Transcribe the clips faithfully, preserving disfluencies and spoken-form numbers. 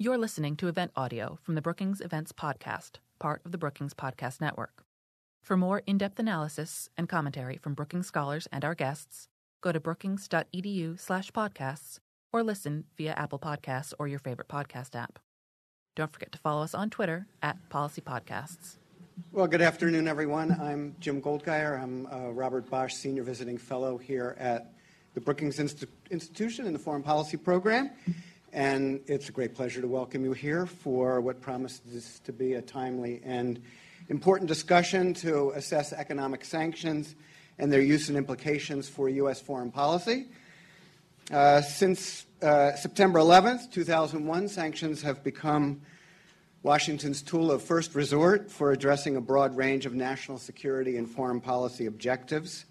You're listening to event audio from the Brookings Events Podcast, part of the Brookings Podcast Network. For more in-depth analysis and commentary from Brookings scholars and our guests, go to brookings.edu slash podcasts or listen via Apple Podcasts or your favorite podcast app. Don't forget to follow us on Twitter at Policy Podcasts. Well, good afternoon, everyone. I'm Jim Goldgeier. I'm uh, Robert Bosch, Senior Visiting Fellow here at the Brookings Inst- Institution in the Foreign Policy Program. And it's a great pleasure to welcome you here for what promises to be a timely and important discussion to assess economic sanctions and their use and implications for U S foreign policy. Uh, since uh, September eleventh, two thousand one, sanctions have become Washington's tool of first resort for addressing a broad range of national security and foreign policy objectives.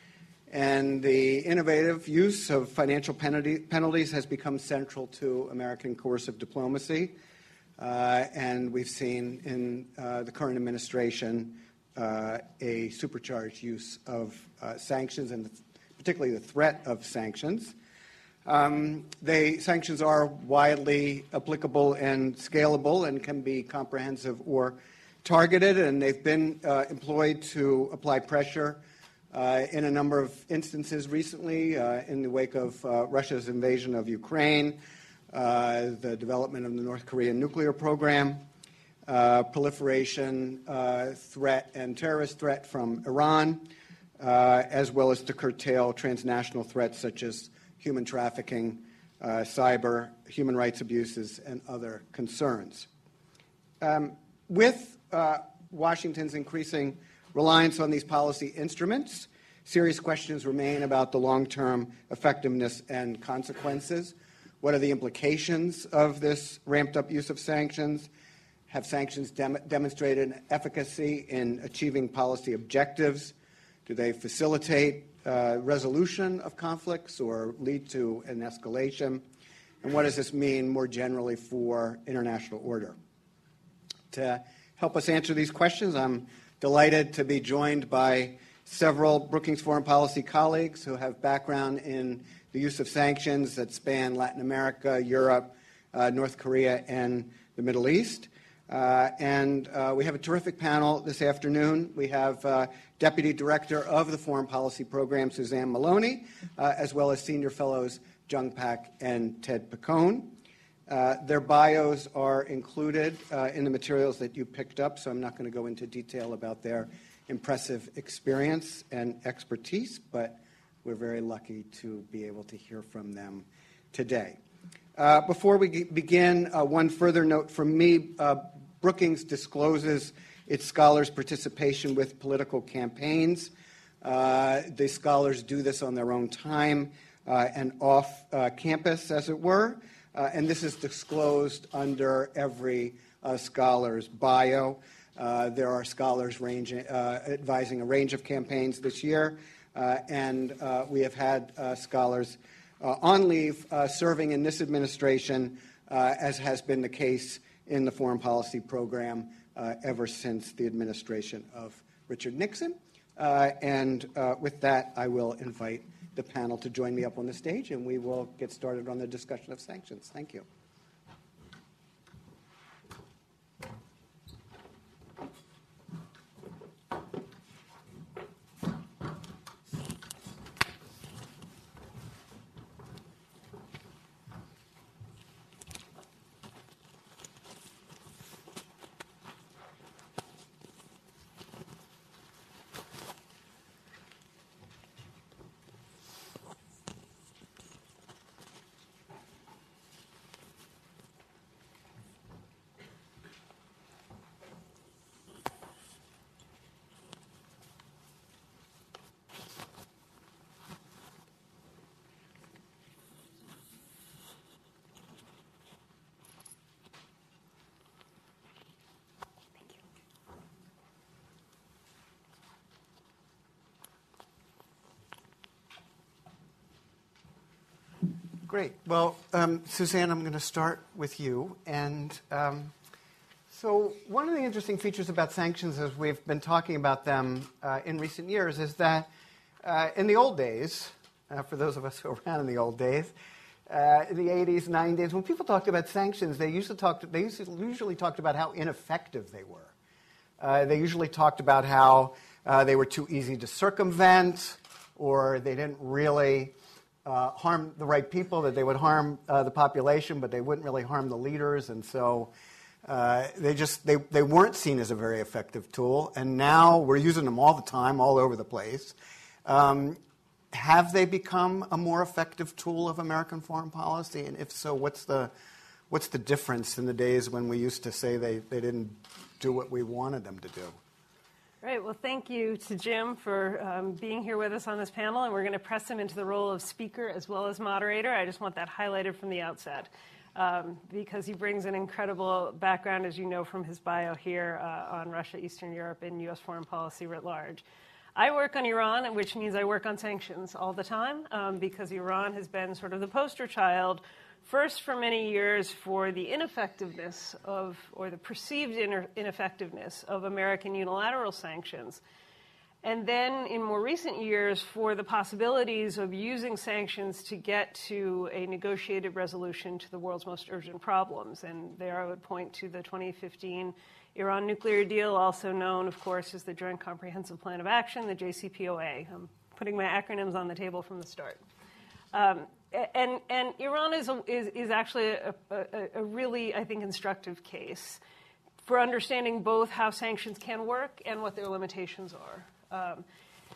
And the innovative use of financial penalty, penalties has become central to American coercive diplomacy. Uh, and we've seen in uh, the current administration uh, a supercharged use of uh, sanctions, and particularly the threat of sanctions. Um, they, sanctions are widely applicable and scalable and can be comprehensive or targeted, and they've been uh, employed to apply pressure Uh, in a number of instances recently, uh, in the wake of uh, Russia's invasion of Ukraine, uh, the development of the North Korean nuclear program, uh, proliferation uh, threat and terrorist threat from Iran, uh, as well as to curtail transnational threats such as human trafficking, uh, cyber, human rights abuses, and other concerns. Um, with uh, Washington's increasing reliance on these policy instruments, serious questions remain about the long-term effectiveness and consequences. What are the implications of this ramped-up use of sanctions? Have sanctions dem- demonstrated an efficacy in achieving policy objectives? Do they facilitate uh, resolution of conflicts or lead to an escalation? And what does this mean more generally for international order? To help us answer these questions, I'm delighted to be joined by several Brookings foreign policy colleagues who have background in the use of sanctions that span Latin America, Europe, uh, North Korea, and the Middle East. Uh, and uh, we have a terrific panel this afternoon. We have uh, Deputy Director of the Foreign Policy Program, Suzanne Maloney, uh, as well as Senior Fellows Jung Pak and Ted Picone. Uh, their bios are included uh, in the materials that you picked up, so I'm not going to go into detail about their impressive experience and expertise, but we're very lucky to be able to hear from them today. Uh, before we g- begin, uh, one further note from me. Uh, Brookings discloses its scholars' participation with political campaigns. Uh, the scholars do this on their own time uh, and off uh, campus, as it were. Uh, and this is disclosed under every uh, scholar's bio. Uh, there are scholars ranging, uh, advising a range of campaigns this year, uh, and uh, we have had uh, scholars uh, on leave uh, serving in this administration, uh, as has been the case in the foreign policy program uh, ever since the administration of Richard Nixon. Uh, and uh, with that, I will invite the panel to join me up on the stage, and we will get started on the discussion of sanctions. Thank you. Great. Well, um, Suzanne, I'm going to start with you. And um, so one of the interesting features about sanctions, as we've been talking about them uh, in recent years, is that uh, in the old days, uh, for those of us who were around in the old days, uh, in the eighties, nineties, when people talked about sanctions, they usually talked, they usually talked about how ineffective they were. Uh, they usually talked about how uh, they were too easy to circumvent, or they didn't really uh, harm the right people, that they would harm uh, the population, but they wouldn't really harm the leaders. And so uh, they just they, they weren't seen as a very effective tool. And now we're using them all the time, all over the place. Um, have they become a more effective tool of American foreign policy? And if so, what's the what's the difference in the days when we used to say they, they didn't do what we wanted them to do? Right. Well, thank you to Jim for um, being here with us on this panel, and we're going to press him into the role of speaker as well as moderator. I just want that highlighted from the outset um, because he brings an incredible background, as you know from his bio here, uh, on Russia, Eastern Europe, and U S foreign policy writ large. I work on Iran, which means I work on sanctions all the time um, because Iran has been sort of the poster child first for many years for the ineffectiveness of, or the perceived ineffectiveness of American unilateral sanctions. And then in more recent years for the possibilities of using sanctions to get to a negotiated resolution to the world's most urgent problems. And there I would point to the twenty fifteen Iran nuclear deal, also known, of course, as the Joint Comprehensive Plan of Action, the J C P O A. I'm putting my acronyms on the table from the start. Um, And, and Iran is, a, is, is actually a, a, a really, I think, instructive case for understanding both how sanctions can work and what their limitations are. Um,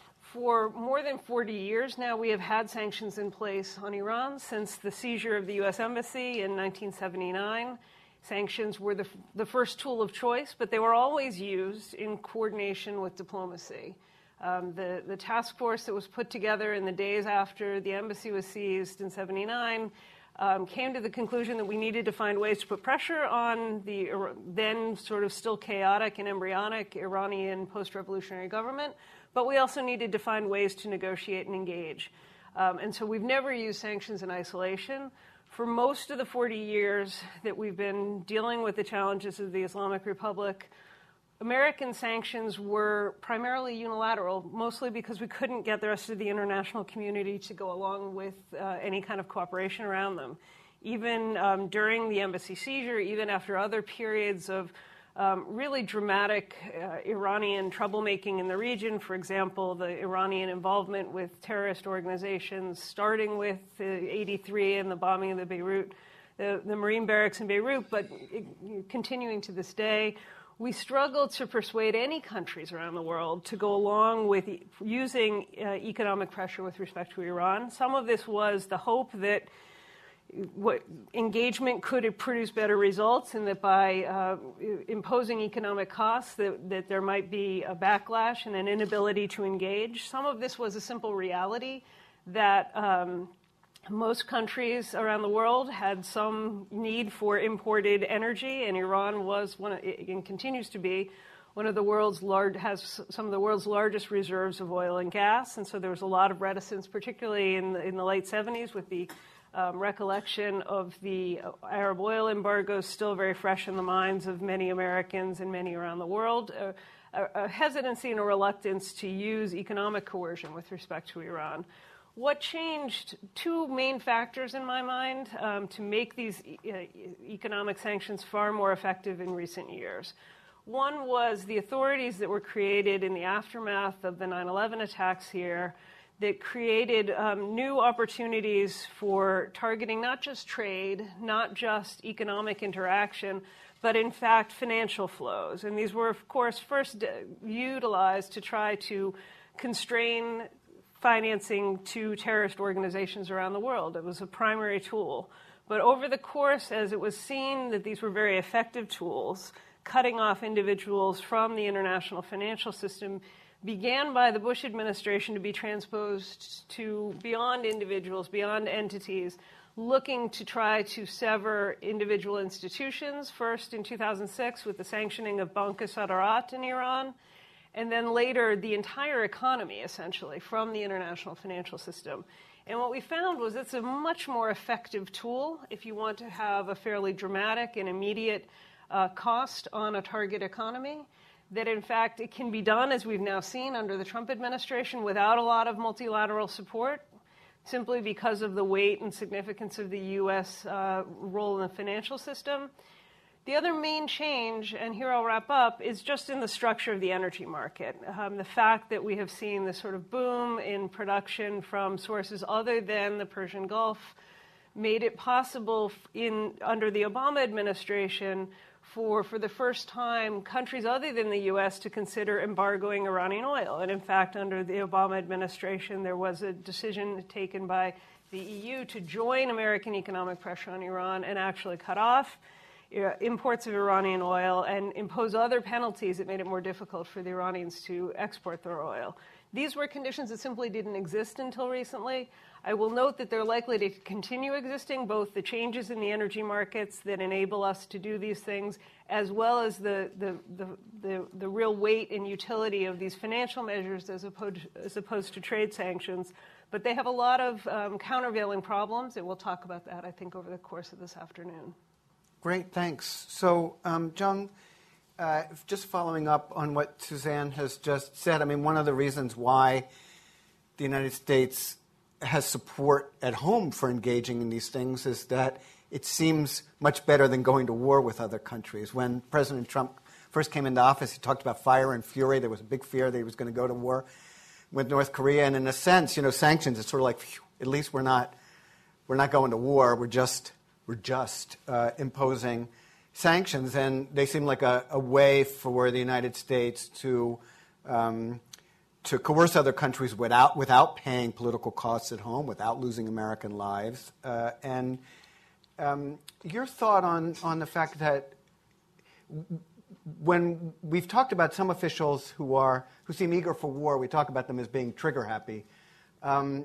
for more than forty years now, we have had sanctions in place on Iran since the seizure of the U S Embassy in nineteen seventy-nine. Sanctions were the, the first tool of choice, but they were always used in coordination with diplomacy. Um, the, the task force that was put together in the days after the embassy was seized in seventy-nine um, came to the conclusion that we needed to find ways to put pressure on the then sort of still chaotic and embryonic Iranian post-revolutionary government, but we also needed to find ways to negotiate and engage. Um, and so we've never used sanctions in isolation. For most of the forty years that we've been dealing with the challenges of the Islamic Republic, American sanctions were primarily unilateral, mostly because we couldn't get the rest of the international community to go along with uh, any kind of cooperation around them. Even um, during the embassy seizure, even after other periods of um, really dramatic uh, Iranian troublemaking in the region, for example, the Iranian involvement with terrorist organizations, starting with uh, eighty-three and the bombing of the Beirut, the, the Marine barracks in Beirut, but it, continuing to this day, we struggled to persuade any countries around the world to go along with e- using uh, economic pressure with respect to Iran. Some of this was the hope that what engagement could produce better results, and that by uh, imposing economic costs that, that there might be a backlash and an inability to engage. Some of this was a simple reality that um, most countries around the world had some need for imported energy, and Iran was one of, and continues to be one of the world's large, has some of the world's largest reserves of oil and gas. And so there was a lot of reticence, particularly in the, in the late seventies, with the um, recollection of the Arab oil embargoes still very fresh in the minds of many Americans and many around the world. Uh, a, a hesitancy and a reluctance to use economic coercion with respect to Iran. What changed? Two main factors in my mind um, to make these e- economic sanctions far more effective in recent years. One was the authorities that were created in the aftermath of the nine eleven attacks here that created um, new opportunities for targeting not just trade, not just economic interaction, but in fact financial flows. And these were, of course, first utilized to try to constrain financing to terrorist organizations around the world. It was a primary tool. But over the course, as it was seen that these were very effective tools, cutting off individuals from the international financial system began by the Bush administration to be transposed to beyond individuals, beyond entities, looking to try to sever individual institutions, first in two thousand six with the sanctioning of Bank Sadarat in Iran, and then later the entire economy, essentially, from the international financial system. And what we found was it's a much more effective tool if you want to have a fairly dramatic and immediate uh, cost on a target economy, that in fact it can be done, as we've now seen under the Trump administration, without a lot of multilateral support, simply because of the weight and significance of the U S uh, role in the financial system. The other main change, and here I'll wrap up, is just in the structure of the energy market. Um, the fact that we have seen this sort of boom in production from sources other than the Persian Gulf made it possible in under the Obama administration for, for the first time, countries other than the U S to consider embargoing Iranian oil. And in fact, under the Obama administration, there was a decision taken by the E U to join American economic pressure on Iran and actually cut off imports of Iranian oil and impose other penalties that made it more difficult for the Iranians to export their oil. These were conditions that simply didn't exist until recently. I will note that they're likely to continue existing, both the changes in the energy markets that enable us to do these things, as well as the, the, the, the, the real weight and utility of these financial measures as opposed, as opposed to trade sanctions. But they have a lot of um, countervailing problems, and we'll talk about that, I think, over the course of this afternoon. Great, thanks. So, um, John, uh, just following up on what Suzanne has just said, I mean, one of the reasons why the United States has support at home for engaging in these things is that it seems much better than going to war with other countries. When President Trump first came into office, he talked about fire and fury. There was a big fear that he was going to go to war with North Korea. And in a sense, you know, sanctions, it's sort of like, phew, at least we're not, we're not going to war. We're just... We're just uh, imposing sanctions, and they seem like a, a way for the United States to um, to coerce other countries without without paying political costs at home, without losing American lives. Uh, and um, your thought on on the fact that when we've talked about some officials who are who seem eager for war, we talk about them as being trigger happy. Um,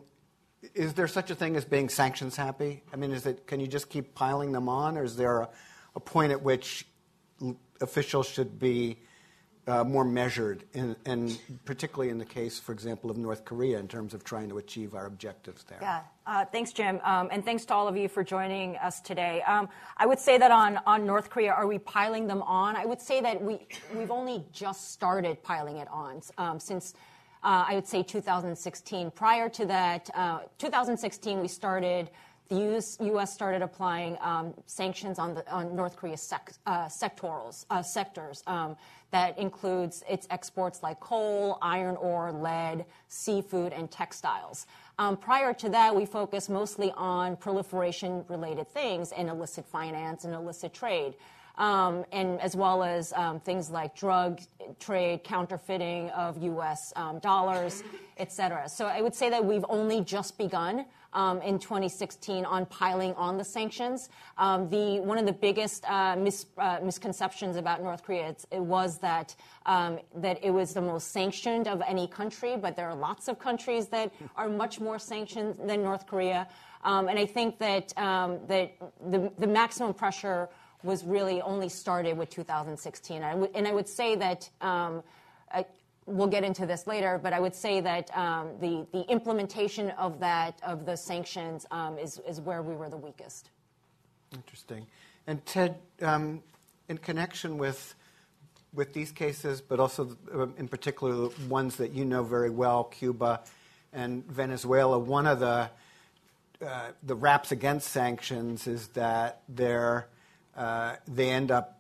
Is there such a thing as being sanctions happy? I mean, is it, can you just keep piling them on, or is there a, a point at which l- officials should be uh, more measured, in, and particularly in the case, for example, of North Korea, in terms of trying to achieve our objectives there? Yeah, uh, thanks, Jim, um, and thanks to all of you for joining us today. Um, I would say that on, on North Korea, are we piling them on? I would say that we, we've only just started piling it on um, since... Uh, I would say two thousand sixteen. Prior to that, uh, two thousand sixteen, we started, the U S, U S started applying um, sanctions on, the, on North Korea's sec, uh, sectorals, uh, sectors. Um, that includes its exports like coal, iron ore, lead, seafood, and textiles. Um, prior to that, we focused mostly on proliferation-related things and illicit finance and illicit trade. Um, and as well as um, things like drug trade, counterfeiting of U S um, dollars, et cetera. So I would say that we've only just begun um, in twenty sixteen on piling on the sanctions. Um, the one of the biggest uh, mis, uh, misconceptions about North Korea it's, it was that um, that it was the most sanctioned of any country, but there are lots of countries that are much more sanctioned than North Korea. Um, and I think that um, that the, the maximum pressure was really only started with two thousand sixteen. I w- and I would say that, um, I, we'll get into this later, but I would say that um, the, the implementation of that, of the sanctions, um, is, is where we were the weakest. Interesting. And Ted, um, in connection with with these cases, but also uh, in particular the ones that you know very well, Cuba and Venezuela, one of the, uh, the raps against sanctions is that they're Uh, they end up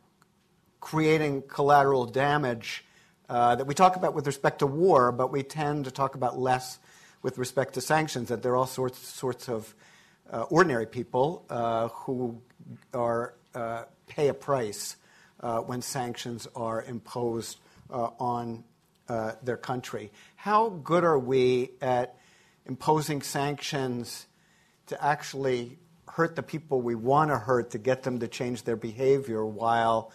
creating collateral damage uh, that we talk about with respect to war, but we tend to talk about less with respect to sanctions, that there are all sorts, sorts of uh, ordinary people uh, who are uh, pay a price uh, when sanctions are imposed uh, on uh, their country. How good are we at imposing sanctions to actually hurt the people we want to hurt, to get them to change their behavior, while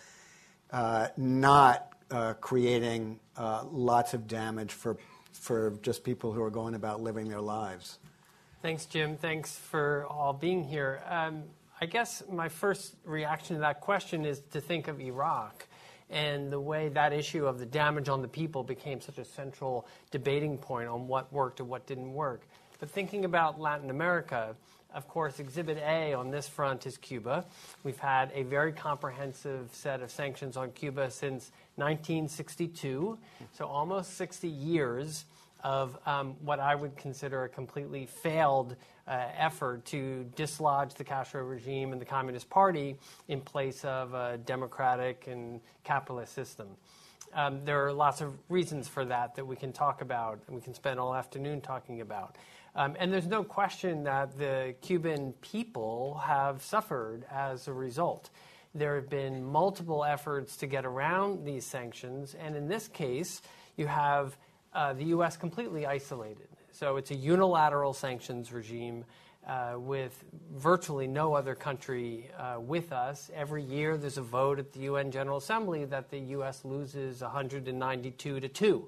uh, not uh, creating uh, lots of damage for for just people who are going about living their lives? Thanks, Jim. Thanks for all being here. Um, I guess my first reaction to that question is to think of Iraq and the way that issue of the damage on the people became such a central debating point on what worked and what didn't work. But thinking about Latin America, of course, Exhibit A on this front is Cuba. We've had a very comprehensive set of sanctions on Cuba since nineteen sixty-two, so almost sixty years of um, what I would consider a completely failed uh, effort to dislodge the Castro regime and the Communist Party in place of a democratic and capitalist system. Um, there are lots of reasons for that that we can talk about, and we can spend all afternoon talking about. Um, and there's no question that the Cuban people have suffered as a result. There have been multiple efforts to get around these sanctions, and in this case, you have uh, the U S completely isolated. So it's a unilateral sanctions regime uh, with virtually no other country uh, with us. Every year there's a vote at the U N General Assembly that the U S loses one hundred ninety-two to two.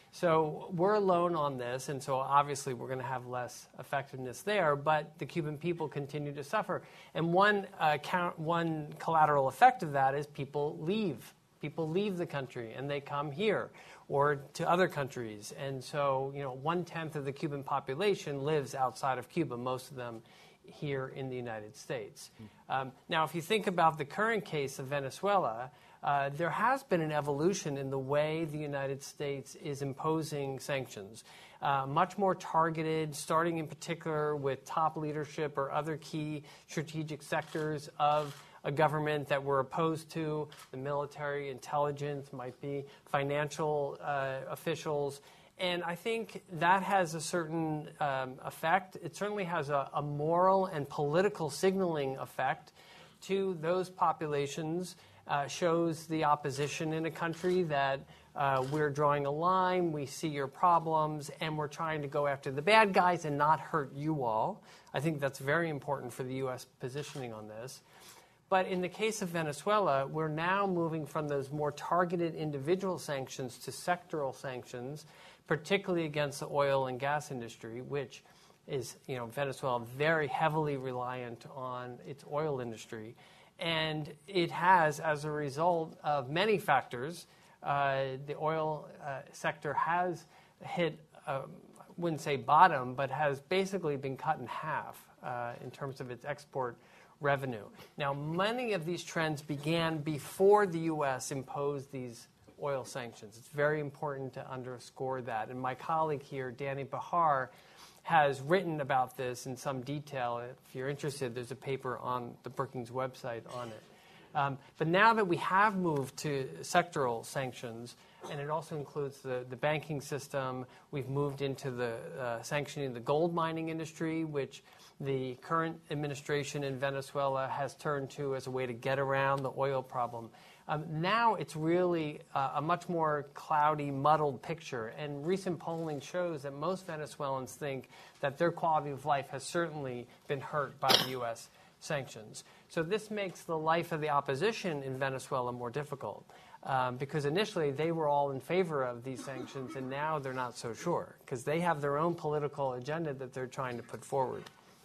So we're alone on this, and so obviously we're going to have less effectiveness there, but the Cuban people continue to suffer. And one, uh, count, one collateral effect of that is people leave. People leave the country, and they come here or to other countries. And so, you know, one-tenth of the Cuban population lives outside of Cuba, most of them here in the United States. Mm. Um, now, if you think about the current case of Venezuela, Uh, there has been an evolution in the way the United States is imposing sanctions, uh, much more targeted, starting in particular with top leadership or other key strategic sectors of a government that we're opposed to. The military, intelligence, might be financial uh, officials. And I think that has a certain um, effect. It certainly has a, a moral and political signaling effect to those populations. Uh, shows the opposition in a country that uh, we're drawing a line, we see your problems, and we're trying to go after the bad guys and not hurt you all. I think that's very important for the U S positioning on this. But in the case of Venezuela, we're now moving from those more targeted individual sanctions to sectoral sanctions, particularly against the oil and gas industry, which is, you know, Venezuela very heavily reliant on its oil industry. And it has, as a result of many factors, uh, the oil uh, sector has hit, uh, I wouldn't say bottom, but has basically been cut in half uh, in terms of its export revenue. Now, many of these trends began before the U S imposed these oil sanctions. It's very important to underscore that. And my colleague here, Danny Bahar, has written about this in some detail. If you're interested, there's a paper on the Brookings website on it. Um, but now that we have moved to sectoral sanctions, and it also includes the, the banking system, we've moved into the uh, sanctioning the gold mining industry, which the current administration in Venezuela has turned to as a way to get around the oil problem. Um, now it's really uh, a much more cloudy, muddled picture. And recent polling shows that most Venezuelans think that their quality of life has certainly been hurt by the U S sanctions. So this makes the life of the opposition in Venezuela more difficult. Um, because initially they were all in favor of these sanctions, and now they're not so sure, because they have their own political agenda that they're trying to put forward.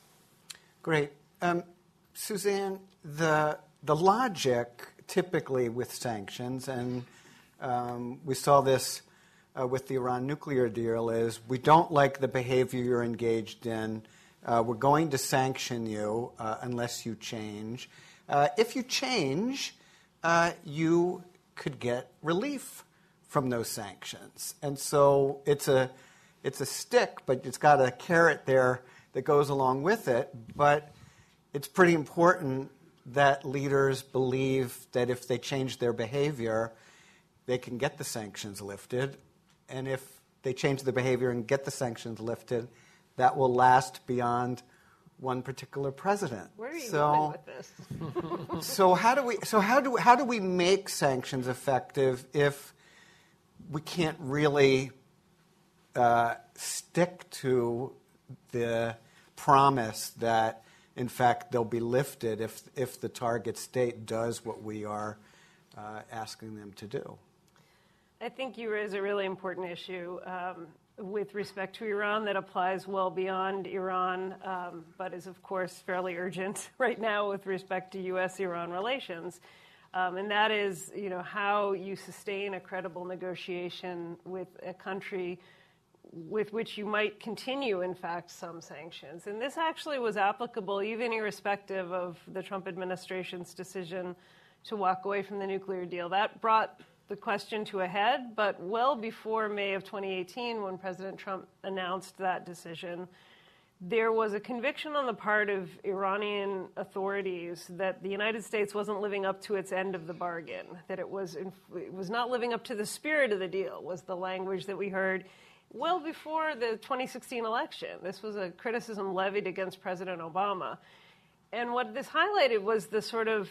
Great. Um, Suzanne, the, the logic typically with sanctions, and um, we saw this uh, with the Iran nuclear deal, is we don't like the behavior you're engaged in. Uh, we're going to sanction you uh, unless you change. Uh, if you change, uh, you could get relief from those sanctions. And so it's a, it's a stick, but it's got a carrot there that goes along with it. But it's pretty important that leaders believe that if they change their behavior, they can get the sanctions lifted. And if they change their behavior and get the sanctions lifted, that will last beyond one particular president. Where are you so, going with this? so how do we so how do how do we make sanctions effective if we can't really uh, stick to the promise that, in fact, they'll be lifted if if the target state does what we are uh, asking them to do? I think you raise a really important issue um, with respect to Iran that applies well beyond Iran, um, but is, of course, fairly urgent right now with respect to U S Iran relations. Um, and that is, you know, how you sustain a credible negotiation with a country with which you might continue, in fact, some sanctions. And this actually was applicable even irrespective of the Trump administration's decision to walk away from the nuclear deal. That brought the question to a head, but well before May of twenty eighteen, when President Trump announced that decision, there was a conviction on the part of Iranian authorities that the United States wasn't living up to its end of the bargain, that it was, in, it was not living up to the spirit of the deal, was the language that we heard well before the twenty sixteen election. This was a criticism levied against President Obama. And what this highlighted was the sort of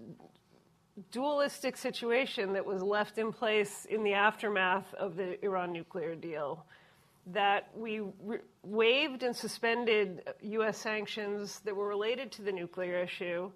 dualistic situation that was left in place in the aftermath of the Iran nuclear deal, that we re- waived and suspended U S sanctions that were related to the nuclear issue.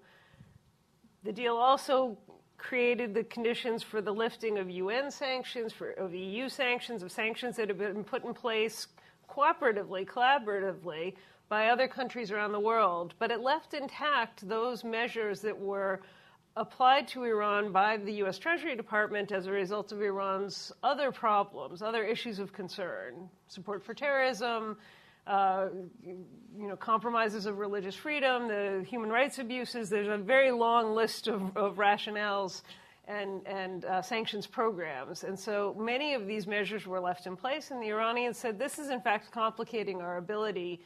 The deal also created the conditions for the lifting of U N sanctions, for, of E U sanctions, of sanctions that have been put in place cooperatively, collaboratively by other countries around the world. But it left intact those measures that were applied to Iran by the U S Treasury Department as a result of Iran's other problems, other issues of concern, support for terrorism, uh, you know, compromises of religious freedom, the human rights abuses. There's a very long list of, of rationales and, and uh, sanctions programs. And so many of these measures were left in place, and the Iranians said this is in fact complicating our ability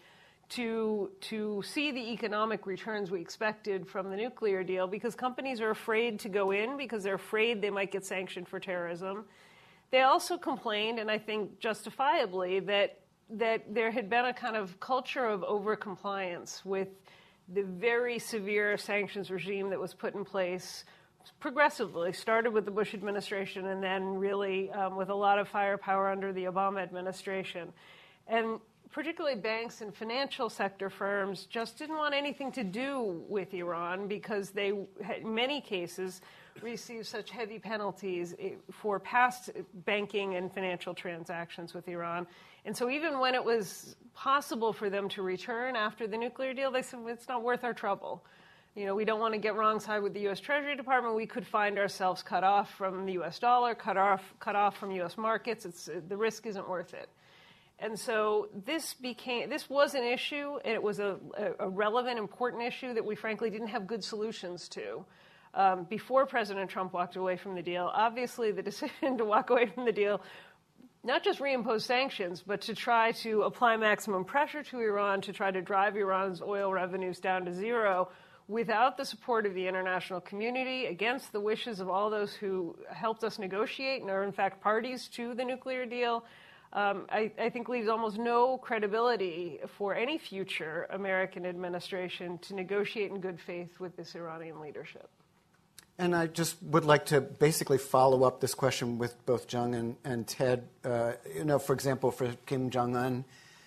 to to see the economic returns we expected from the nuclear deal, because companies are afraid to go in because they're afraid they might get sanctioned for terrorism. They also complained, and I think justifiably, that that there had been a kind of culture of overcompliance with the very severe sanctions regime that was put in place progressively, started with the Bush administration and then really um, with a lot of firepower under the Obama administration. And particularly banks and financial sector firms just didn't want anything to do with Iran because they, in many cases, received such heavy penalties for past banking and financial transactions with Iran. And so even when it was possible for them to return after the nuclear deal, they said, it's not worth our trouble. You know, we don't want to get wrong side with the U S Treasury Department. We could find ourselves cut off from the U S dollar, cut off, cut off from U S markets. It's, the risk isn't worth it. And so this became, this was an issue, and it was a, a relevant, important issue that we frankly didn't have good solutions to um, before President Trump walked away from the deal. Obviously, the decision to walk away from the deal, not just reimpose sanctions, but to try to apply maximum pressure to Iran, to try to drive Iran's oil revenues down to zero without the support of the international community, against the wishes of all those who helped us negotiate and are in fact parties to the nuclear deal. Um, I, I think leaves almost no credibility for any future American administration to negotiate in good faith with this Iranian leadership. And I just would like to basically follow up this question with both Jung and, and Ted. Uh, you know, for example, for Kim Jong-un,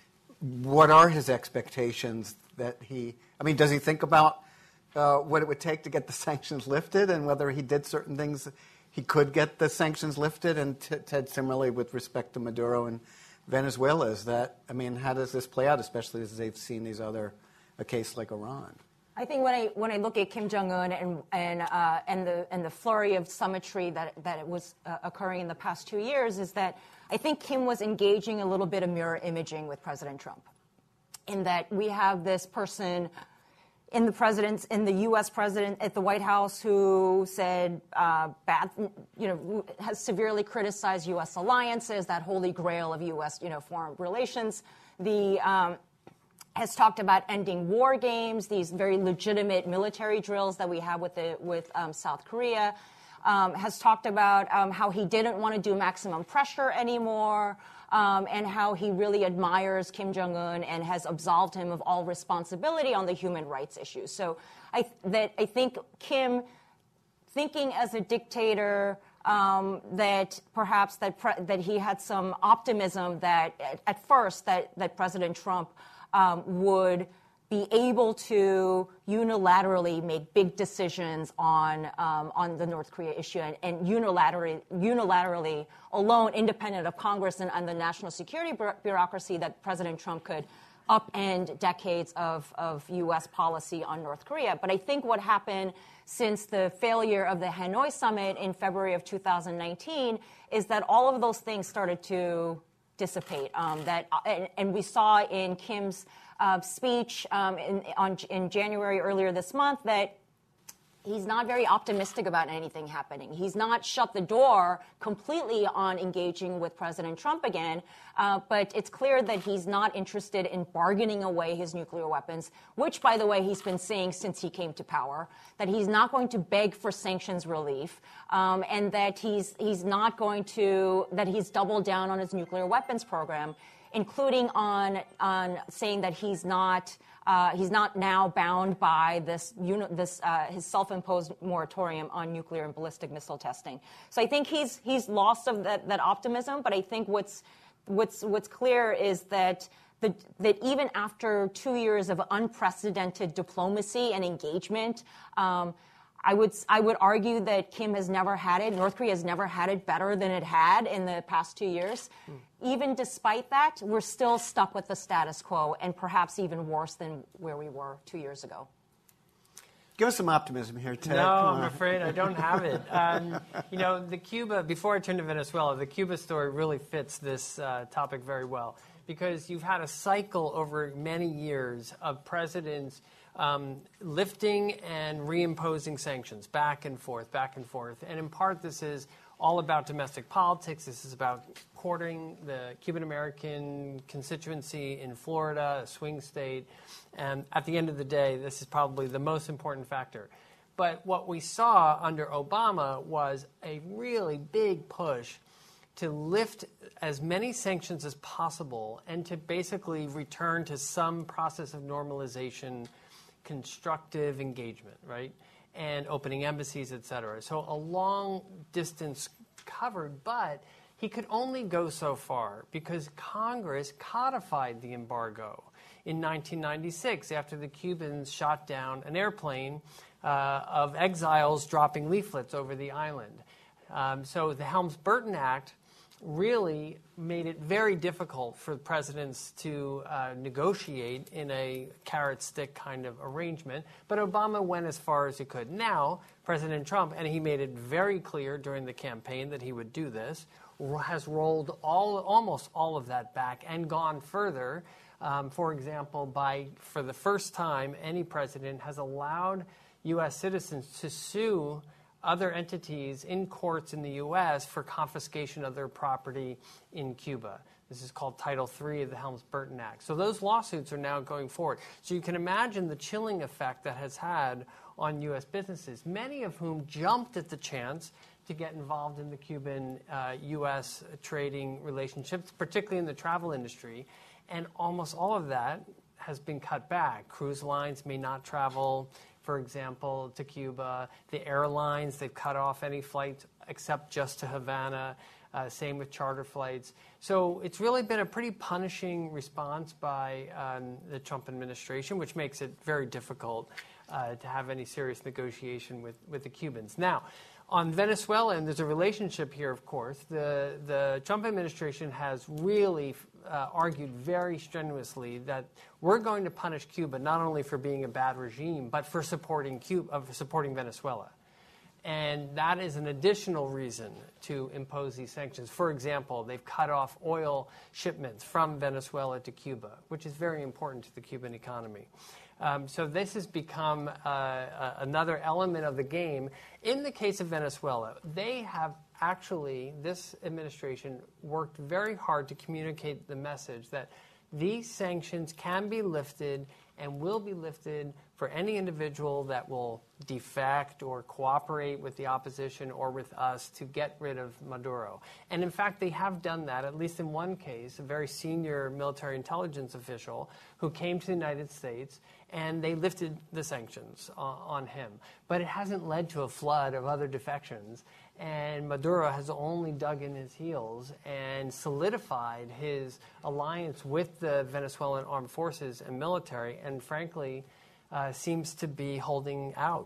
what are his expectations that he, I mean, does he think about uh, what it would take to get the sanctions lifted and whether he did certain things he could get the sanctions lifted? And t- Ted, similarly with respect to Maduro and Venezuela, is that, I mean, how does this play out, especially as they've seen these other, a case like Iran? I think when I when I look at Kim Jong-un and and uh, and the and the flurry of summitry that that was uh, occurring in the past two years, is that I think Kim was engaging a little bit of mirror imaging with President Trump, in that we have this person in the president's, in the U S president at the White House who said uh, bad, you know, has severely criticized U S alliances, that holy grail of U S, you know, foreign relations. The um, has talked about ending war games, these very legitimate military drills that we have with the with um, South Korea. Um, has talked about um, how he didn't want to do maximum pressure anymore. Um, and how he really admires Kim Jong-un and has absolved him of all responsibility on the human rights issues. So I, that, I think Kim, thinking as a dictator, um, that perhaps that, pre- that he had some optimism that at, at first that, that President Trump um, would be able to unilaterally make big decisions on um, on the North Korea issue and, and unilaterally, unilaterally alone, independent of Congress and, and the national security bureaucracy, that President Trump could upend decades of, of U S policy on North Korea. But I think what happened since the failure of the Hanoi summit in February of two thousand nineteen is that all of those things started to dissipate. Um, that and, and we saw in Kim's Uh, speech um, in, on, in January earlier this month that he's not very optimistic about anything happening. He's not shut the door completely on engaging with President Trump again, uh, but it's clear that he's not interested in bargaining away his nuclear weapons, which, by the way, he's been saying since he came to power, that he's not going to beg for sanctions relief, um, and that he's he's not going to, that he's doubled down on his nuclear weapons program, including on on saying that he's not uh, he's not now bound by this uni- this uh, his self-imposed moratorium on nuclear and ballistic missile testing. So I think he's he's lost of that, that optimism. But I think what's what's what's clear is that the, that even after two years of unprecedented diplomacy and engagement. Um, I would I would argue that Kim has never had it, North Korea has never had it better than it had in the past two years. Mm. Even despite that, we're still stuck with the status quo, and perhaps even worse than where we were two years ago. Give us some optimism here, Ted. No, I'm afraid I don't have it. Um, you know, the Cuba, before I turn to Venezuela, the Cuba story really fits this uh, topic very well, because you've had a cycle over many years of presidents Um, lifting and reimposing sanctions back and forth, back and forth. And in part, this is all about domestic politics. This is about courting the Cuban-American constituency in Florida, a swing state. And at the end of the day, this is probably the most important factor. But what we saw under Obama was a really big push to lift as many sanctions as possible and to basically return to some process of normalization, constructive engagement, right? And opening embassies, et cetera. So a long distance covered, but he could only go so far because Congress codified the embargo in nineteen ninety-six after the Cubans shot down an airplane uh, of exiles dropping leaflets over the island. Um, so the Helms-Burton Act really made it very difficult for presidents to uh, negotiate in a carrot-stick kind of arrangement. But Obama went as far as he could. Now, President Trump, and he made it very clear during the campaign that he would do this, has rolled all, almost all of that back and gone further. Um, for example, by for the first time, any president has allowed U S citizens to sue other entities in courts in the U S for confiscation of their property in Cuba. This is called Title three of the Helms-Burton Act. So those lawsuits are now going forward. So you can imagine the chilling effect that has had on U S businesses, many of whom jumped at the chance to get involved in the Cuban uh, U S trading relationships, particularly in the travel industry. And almost all of that has been cut back. Cruise lines may not travel, for example, to Cuba. The airlines, they've cut off any flights except just to Havana. Uh, same with charter flights. So it's really been a pretty punishing response by um, the Trump administration, which makes it very difficult uh, to have any serious negotiation with, with the Cubans. Now, on Venezuela, and there's a relationship here, of course, the, the Trump administration has really uh, argued very strenuously that we're going to punish Cuba not only for being a bad regime, but for supporting Cuba, uh, supporting Venezuela. And that is an additional reason to impose these sanctions. For example, they've cut off oil shipments from Venezuela to Cuba, which is very important to the Cuban economy. Um, so this has become uh, uh, another element of the game. In the case of Venezuela, they have actually, this administration worked very hard to communicate the message that these sanctions can be lifted and will be lifted for any individual that will defect or cooperate with the opposition or with us to get rid of Maduro. And in fact, they have done that, at least in one case, a very senior military intelligence official who came to the United States, and they lifted the sanctions on, on him. But it hasn't led to a flood of other defections. And Maduro has only dug in his heels and solidified his alliance with the Venezuelan armed forces and military, and frankly, uh, seems to be holding out.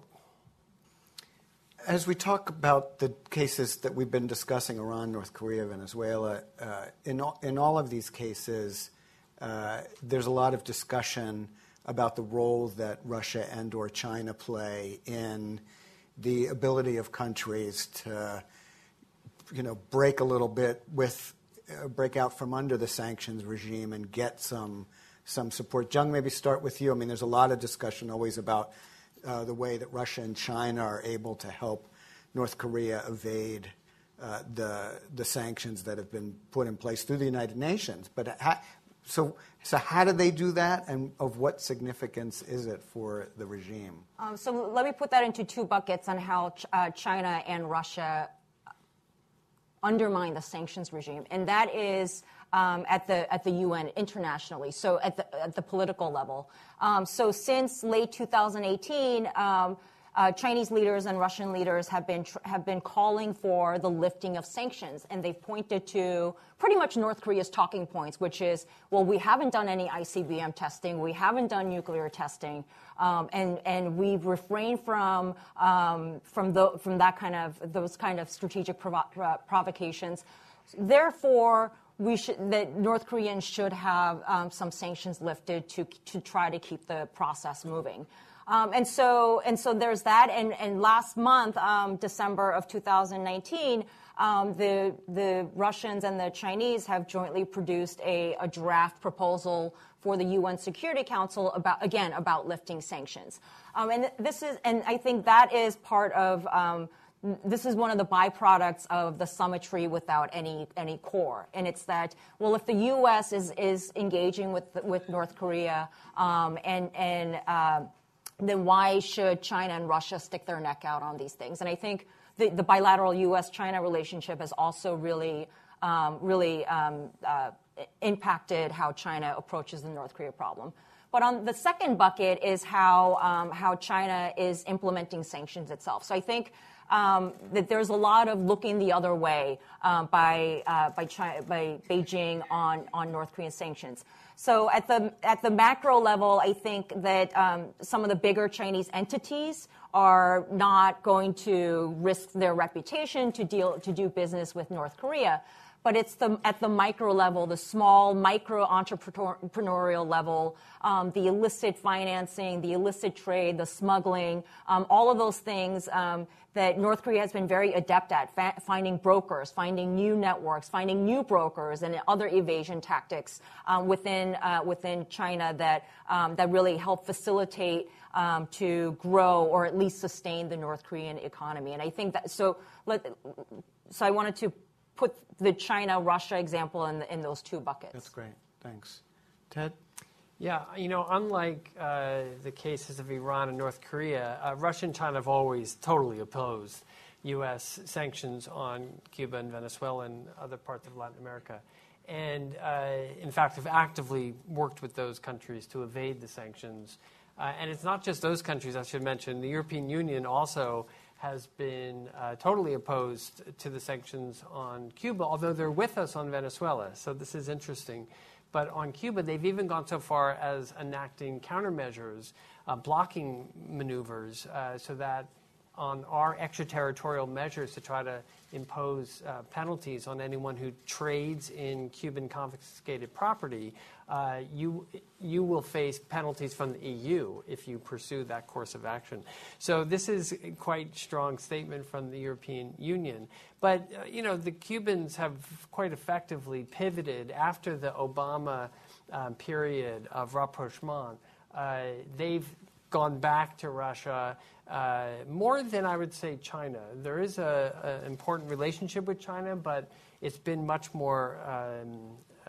As we talk about the cases that we've been discussing, Iran, North Korea, Venezuela, uh, in, all, in all of these cases, uh, there's a lot of discussion about the role that Russia and or China play in the ability of countries to, you know, break a little bit with, uh, break out from under the sanctions regime and get some some support. Jung, maybe start with you. I mean, there's a lot of discussion always about uh, the way that Russia and China are able to help North Korea evade uh, the the sanctions that have been put in place through the United Nations. But how, so so how do they do that, and of what significance is it for the regime? Um, so let me put that into two buckets on how ch- uh, China and Russia undermine the sanctions regime, and that is um, at the at the U N internationally. So at the at the political level. Um, so since late two thousand eighteen, um, uh, Chinese leaders and Russian leaders have been tr- have been calling for the lifting of sanctions, and they've pointed to pretty much North Korea's talking points, which is, well, we haven't done any I C B M testing, we haven't done nuclear testing, um, and and we've refrained from um, from the from that kind of those kind of strategic provo- uh, provocations. Therefore, we should that North Koreans should have um, some sanctions lifted to to try to keep the process moving. Um, and so, and so there's that. And, and last month, um, December of two thousand nineteen, um, the the Russians and the Chinese have jointly produced a, a draft proposal for the U N Security Council about, again, about lifting sanctions. Um, and this is, and I think that is part of. Um, This is one of the byproducts of the symmetry without any any core, and it's that, well, if the U S is is engaging with with North Korea, um, and and uh, then why should China and Russia stick their neck out on these things? And I think the, the bilateral U S China relationship has also really um, really um, uh, impacted how China approaches the North Korea problem. But on the second bucket is how um, how China is implementing sanctions itself. So I think. Um, that there's a lot of looking the other way um, by uh, by, China, by Beijing on, on North Korean sanctions. So at the at the macro level, I think that um, some of the bigger Chinese entities are not going to risk their reputation to deal to do business with North Korea. But it's the, at the micro level, the small micro entrepreneurial level, um, the illicit financing, the illicit trade, the smuggling, um, all of those things um, that North Korea has been very adept at, fa- finding brokers, finding new networks, finding new brokers, and other evasion tactics um, within uh, within China that um, that really help facilitate um, to grow or at least sustain the North Korean economy. And I think that so. Let, so I wanted to put the China-Russia example in, the, in those two buckets. That's great. Thanks. Ted? Yeah, you know, unlike uh, the cases of Iran and North Korea, uh, Russia and China have always totally opposed U S sanctions on Cuba and Venezuela and other parts of Latin America. And, uh, in fact, have actively worked with those countries to evade the sanctions. Uh, and it's not just those countries, I should mention. The European Union also has been uh, totally opposed to the sanctions on Cuba, although they're with us on Venezuela. So this is interesting. But on Cuba, they've even gone so far as enacting countermeasures, uh, blocking maneuvers, uh, so that on our extraterritorial measures to try to impose uh, penalties on anyone who trades in Cuban confiscated property, uh, you you will face penalties from the E U if you pursue that course of action. So this is a quite strong statement from the European Union. But, uh, you know, the Cubans have quite effectively pivoted after the Obama um, period of rapprochement. Uh, they've gone back to Russia uh, more than I would say China. There is an important relationship with China, but it's been much more um, uh,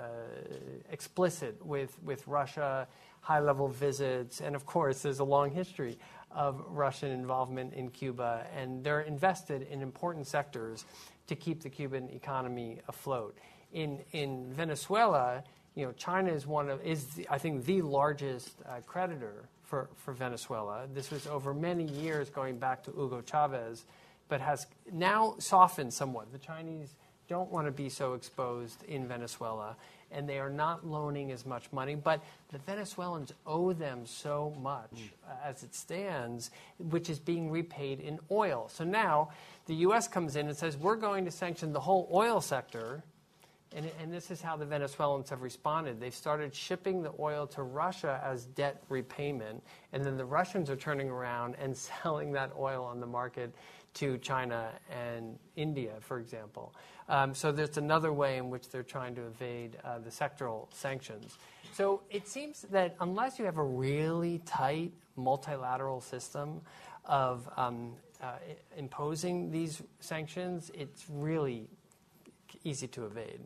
explicit with, with Russia, high-level visits, and of course there's a long history of Russian involvement in Cuba, and they're invested in important sectors to keep the Cuban economy afloat. In in Venezuela, you know, China is one of is the, I think the largest uh, creditor for, for Venezuela. This was over many years going back to Hugo Chavez, but has now softened somewhat. The Chinese don't want to be so exposed in Venezuela, and they are not loaning as much money. But the Venezuelans owe them so much mm. uh, as it stands, which is being repaid in oil. So now the U S comes in and says, we're going to sanction the whole oil sector. And, and this is how the Venezuelans have responded. They've started shipping the oil to Russia as debt repayment, and then the Russians are turning around and selling that oil on the market to China and India, for example. Um, so there's another way in which they're trying to evade uh, the sectoral sanctions. So it seems that unless you have a really tight multilateral system of um, uh, imposing these sanctions, it's really easy to evade.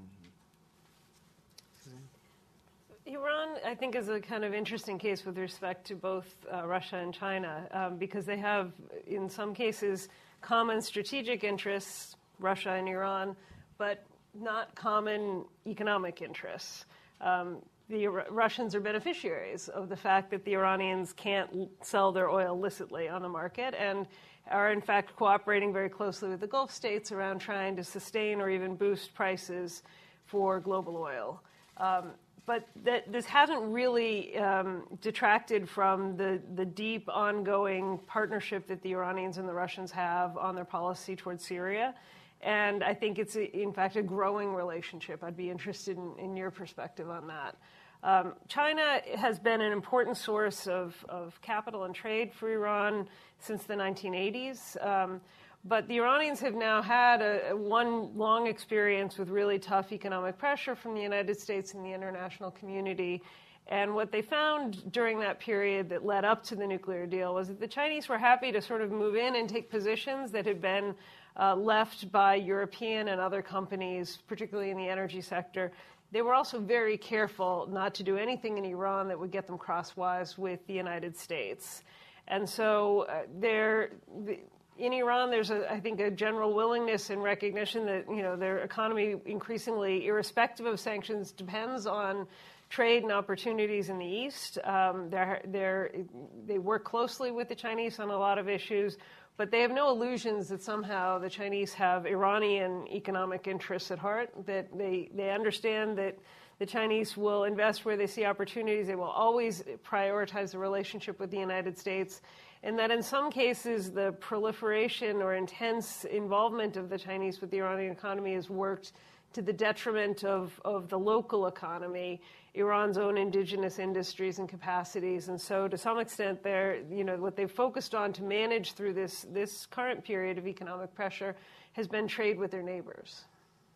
Iran, I think, is a kind of interesting case with respect to both uh, Russia and China, um, because they have, in some cases, common strategic interests, Russia and Iran, but not common economic interests. Um, the R- Russians are beneficiaries of the fact that the Iranians can't l- sell their oil licitly on the market, and are in fact cooperating very closely with the Gulf states around trying to sustain or even boost prices for global oil. Um, But that, this hasn't really um, detracted from the, the deep, ongoing partnership that the Iranians and the Russians have on their policy towards Syria. And I think it's, a, in fact, a growing relationship. I'd be interested in, in your perspective on that. Um, China has been an important source of, of capital and trade for Iran since the nineteen eighties. Um, But the Iranians have now had a, a one long experience with really tough economic pressure from the United States and the international community. And what they found during that period that led up to the nuclear deal was that the Chinese were happy to sort of move in and take positions that had been uh, left by European and other companies, particularly in the energy sector. They were also very careful not to do anything in Iran that would get them crosswise with the United States. And so uh, they're... The, In Iran, there's, a, I think, a general willingness and recognition that, you know, their economy increasingly, irrespective of sanctions, depends on trade and opportunities in the East. Um, they're, they're, they work closely with the Chinese on a lot of issues, but they have no illusions that somehow the Chinese have Iranian economic interests at heart, that they, they understand that the Chinese will invest where they see opportunities. They will always prioritize the relationship with the United States. And that in some cases, the proliferation or intense involvement of the Chinese with the Iranian economy has worked to the detriment of, of the local economy, Iran's own indigenous industries and capacities. And so to some extent, they're, you know, what they've focused on to manage through this, this current period of economic pressure has been trade with their neighbors.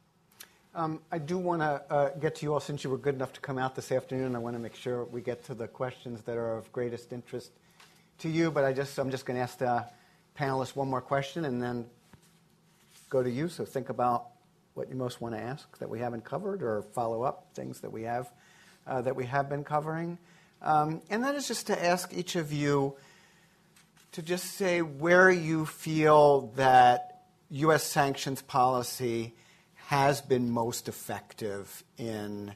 Um, I do want to uh, get to you all, since you were good enough to come out this afternoon. I want to make sure we get to the questions that are of greatest interest to you, but I just, I'm just going to ask the panelists one more question and then go to you. So think about what you most want to ask that we haven't covered, or follow up things that we have uh, that we have been covering. Um, and that is just to ask each of you to just say where you feel that U S sanctions policy has been most effective in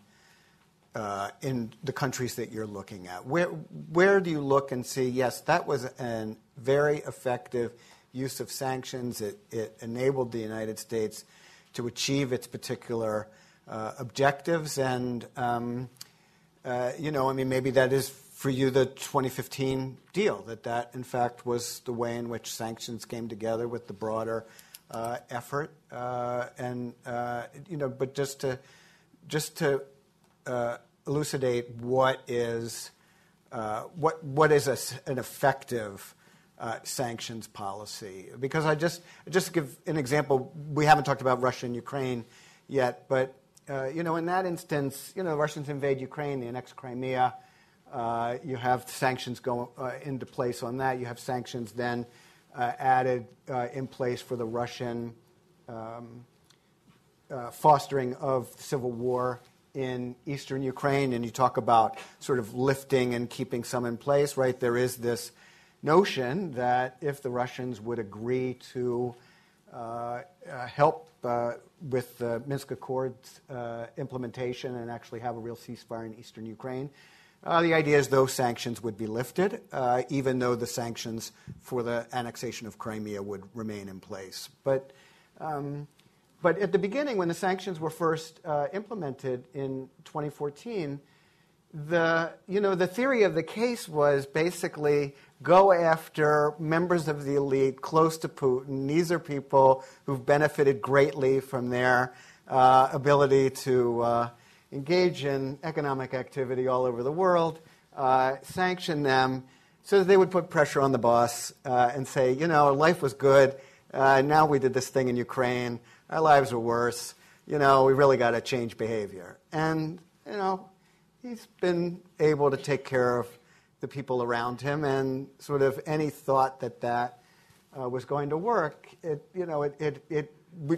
Uh, in the countries that you're looking at. Where where do you look and see, yes, that was a very effective use of sanctions. It, it enabled the United States to achieve its particular uh, objectives. And, um, uh, you know, I mean, maybe that is for you the twenty fifteen deal, that that, in fact, was the way in which sanctions came together with the broader uh, effort. Uh, and, uh, you know, but just to, just to, Uh, elucidate what is uh, what what is a, an effective uh, sanctions policy. Because I just just to give an example, we haven't talked about Russia and Ukraine yet, but uh, you know, in that instance, you know, the Russians invade Ukraine, they annex Crimea. Uh, you have sanctions go uh, into place on that. You have sanctions then uh, added uh, in place for the Russian um, uh, fostering of civil war in eastern Ukraine, and you talk about sort of lifting and keeping some in place, right? There is this notion that if the Russians would agree to uh, uh, help uh, with the Minsk Accords uh, implementation and actually have a real ceasefire in eastern Ukraine, uh, the idea is those sanctions would be lifted, uh, even though the sanctions for the annexation of Crimea would remain in place. But um, But at the beginning, when the sanctions were first uh, implemented in twenty fourteen, the you know the theory of the case was basically go after members of the elite close to Putin. These are people who've benefited greatly from their uh, ability to uh, engage in economic activity all over the world. Uh, sanction them so that they would put pressure on the boss uh, and say, you know, life was good. Uh, now we did this thing in Ukraine. Our lives are worse. You know, we really got to change behavior. And, you know, he's been able to take care of the people around him, and sort of any thought that that uh, was going to work, it, you know, it, it, it we,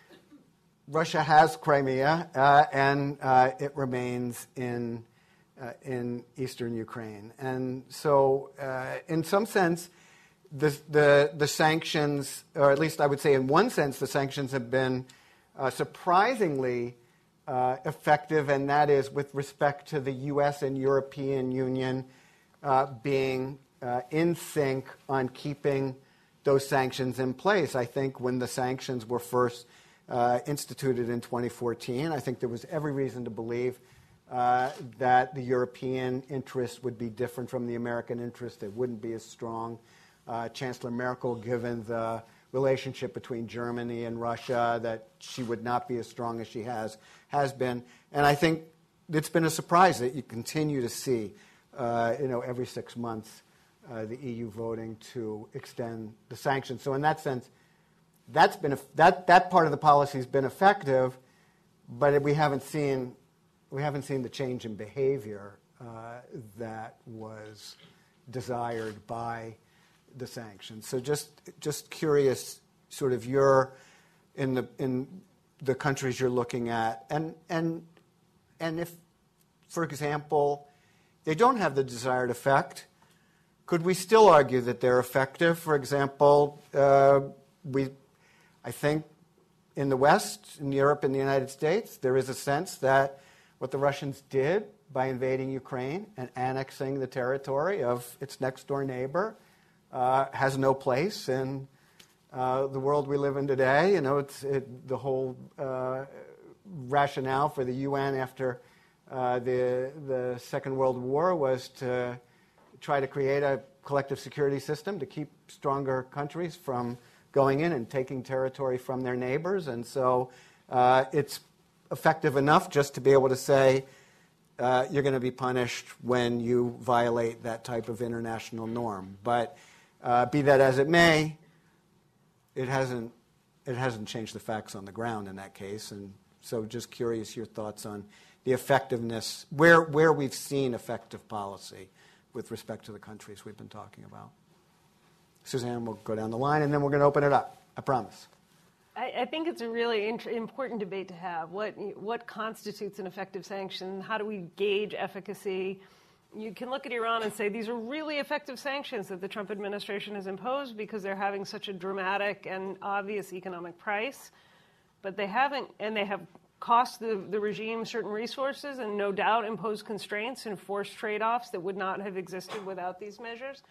Russia has Crimea, uh, and uh, it remains in uh, in eastern Ukraine, and so uh, in some sense, the, the the sanctions, or at least I would say, in one sense, the sanctions have been uh, surprisingly uh, effective, and that is with respect to the U S and European Union uh, being uh, in sync on keeping those sanctions in place. I think when the sanctions were first uh, instituted in twenty fourteen, I think there was every reason to believe uh, that the European interest would be different from the American interest. It wouldn't be as strong. Uh, Chancellor Merkel, given the relationship between Germany and Russia, that she would not be as strong as she has has been. And I think it's been a surprise that you continue to see, uh, you know, every six months, Uh, the E U voting to extend the sanctions. So in that sense, that's been a, that that part of the policy has been effective, but we haven't seen we haven't seen the change in behavior uh, that was desired by the sanctions. So just just curious, sort of your in the in the countries you're looking at, and and and if, for example, they don't have the desired effect, could we still argue that they're effective? For example, uh, we, I think, in the West, in Europe, in the United States, there is a sense that what the Russians did by invading Ukraine and annexing the territory of its next-door neighbor uh, has no place in uh, the world we live in today. You know, it's it, the whole uh, rationale for the U N after uh, the the Second World War was to try to create a collective security system to keep stronger countries from going in and taking territory from their neighbors. And so uh, it's effective enough just to be able to say uh, you're going to be punished when you violate that type of international norm. But uh, be that as it may, it hasn't, it hasn't changed the facts on the ground in that case. And so just curious your thoughts on the effectiveness, where, where we've seen effective policy with respect to the countries we've been talking about. Suzanne will go down the line, and then we're going to open it up. I promise. I, I think it's a really int- important debate to have. What what constitutes an effective sanction? How do we gauge efficacy? You can look at Iran and say these are really effective sanctions that the Trump administration has imposed because they're having such a dramatic and obvious economic price. But they haven't, and they have cost the, the regime certain resources and no doubt impose constraints and forced trade-offs that would not have existed without these measures.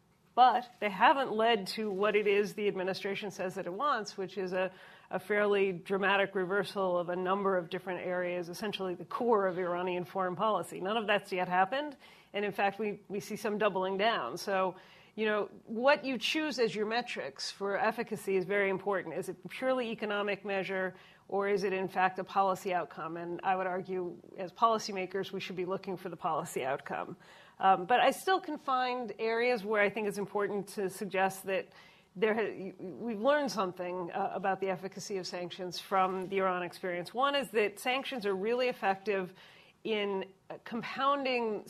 But they haven't led to what it is the administration says that it wants, which is a, a fairly dramatic reversal of a number of different areas, essentially the core of Iranian foreign policy. None of that's yet happened. And in fact, we, we see some doubling down. So, you know, what you choose as your metrics for efficacy is very important. Is it a purely economic measure, or is it, in fact, a policy outcome? And I would argue, as policymakers, we should be looking for the policy outcome. Um, but I still can find areas where I think it's important to suggest that there ha- we've learned something uh, about the efficacy of sanctions from the Iran experience. One is that sanctions are really effective in uh, compounding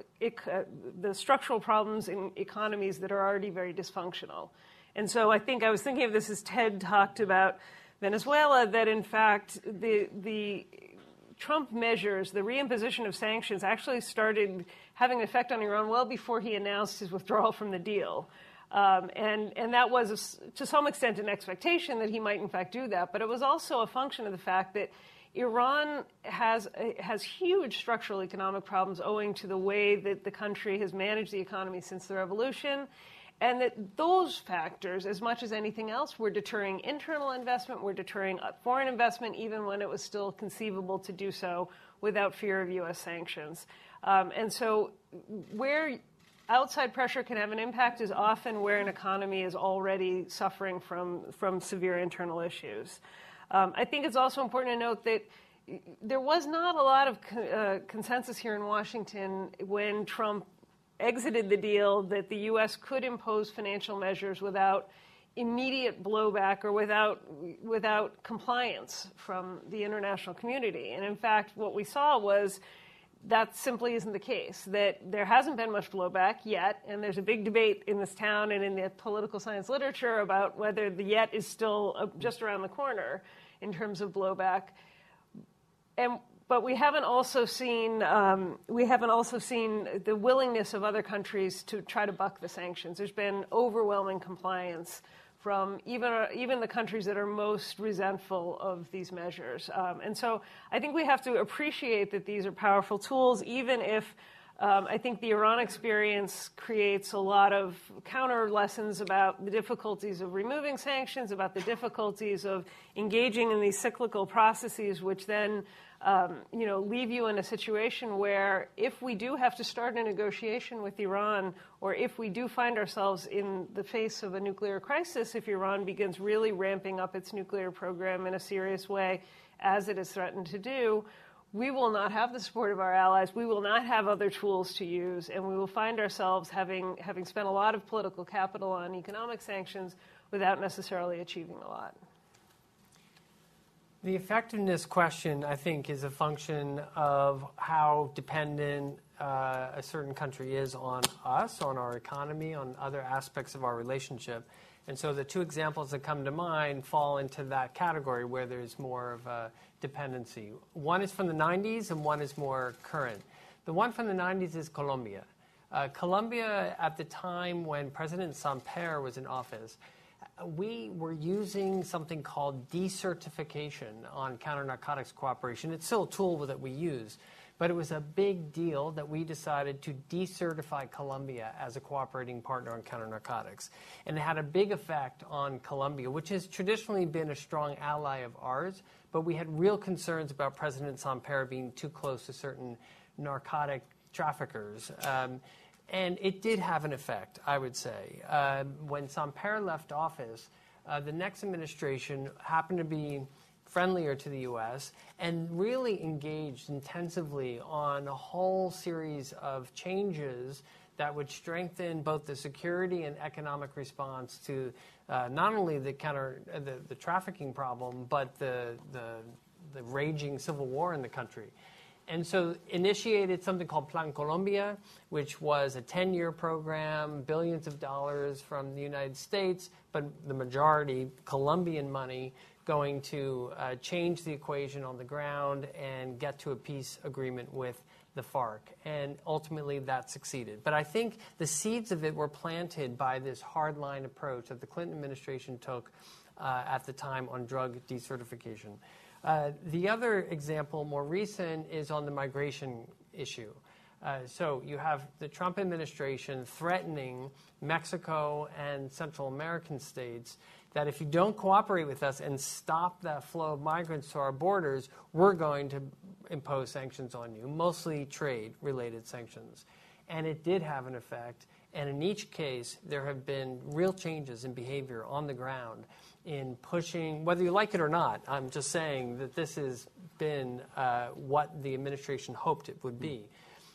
uh, the structural problems in economies that are already very dysfunctional. And so I think I was thinking of this as Ted talked about Venezuela, that in fact the the Trump measures, the reimposition of sanctions, actually started having an effect on Iran well before he announced his withdrawal from the deal. Um, and, and that was, to some extent, an expectation that he might, in fact, do that. But it was also a function of the fact that Iran has, has huge structural economic problems owing to the way that the country has managed the economy since the revolution. And that those factors, as much as anything else, were deterring internal investment, were deterring foreign investment, even when it was still conceivable to do so without fear of U S sanctions. Um, and so where outside pressure can have an impact is often where an economy is already suffering from, from severe internal issues. Um, I think it's also important to note that there was not a lot of co- uh, consensus here in Washington when Trump exited the deal that the U S could impose financial measures without immediate blowback or without without compliance from the international community. And in fact, what we saw was that simply isn't the case, that there hasn't been much blowback yet, and there's a big debate in this town and in the political science literature about whether the yet is still uh, just around the corner in terms of blowback. And but we haven't also seen um, we haven't also seen the willingness of other countries to try to buck the sanctions. There's been overwhelming compliance from even even the countries that are most resentful of these measures. Um, and so I think we have to appreciate that these are powerful tools, even if um, I think the Iran experience creates a lot of counter lessons about the difficulties of removing sanctions, about the difficulties of engaging in these cyclical processes, which then Um, you know, leave you in a situation where if we do have to start a negotiation with Iran, or if we do find ourselves in the face of a nuclear crisis, if Iran begins really ramping up its nuclear program in a serious way, as it has threatened to do, we will not have the support of our allies. We will not have other tools to use, and we will find ourselves having, having spent a lot of political capital on economic sanctions without necessarily achieving a lot. The effectiveness question, I think, is a function of how dependent uh, a certain country is on us, on our economy, on other aspects of our relationship. And so the two examples that come to mind fall into that category where there's more of a dependency. One is from the nineties and one is more current. The one from the nineties is Colombia. Uh, Colombia, at the time when President Samper was in office, we were using something called decertification on counter-narcotics cooperation. It's still a tool that we use, but it was a big deal that we decided to decertify Colombia as a cooperating partner on counter-narcotics. And it had a big effect on Colombia, which has traditionally been a strong ally of ours, but we had real concerns about President Samper being too close to certain narcotic traffickers. Um, And it did have an effect, I would say. Uh, when Samper left office, uh, the next administration happened to be friendlier to the U S and really engaged intensively on a whole series of changes that would strengthen both the security and economic response to uh, not only the counter uh, the, the trafficking problem, but the, the the raging civil war in the country. And so initiated something called Plan Colombia, which was a ten-year program, billions of dollars from the United States, but the majority Colombian money going to uh, change the equation on the ground and get to a peace agreement with the FARC. And ultimately that succeeded. But I think the seeds of it were planted by this hardline approach that the Clinton administration took uh, at the time on drug decertification. Uh, the other example, more recent, is on the migration issue. Uh, so you have the Trump administration threatening Mexico and Central American states that if you don't cooperate with us and stop that flow of migrants to our borders, we're going to impose sanctions on you, mostly trade-related sanctions. And it did have an effect. And in each case, there have been real changes in behavior on the ground in pushing, whether you like it or not. I'm just saying that this has been uh, what the administration hoped it would be.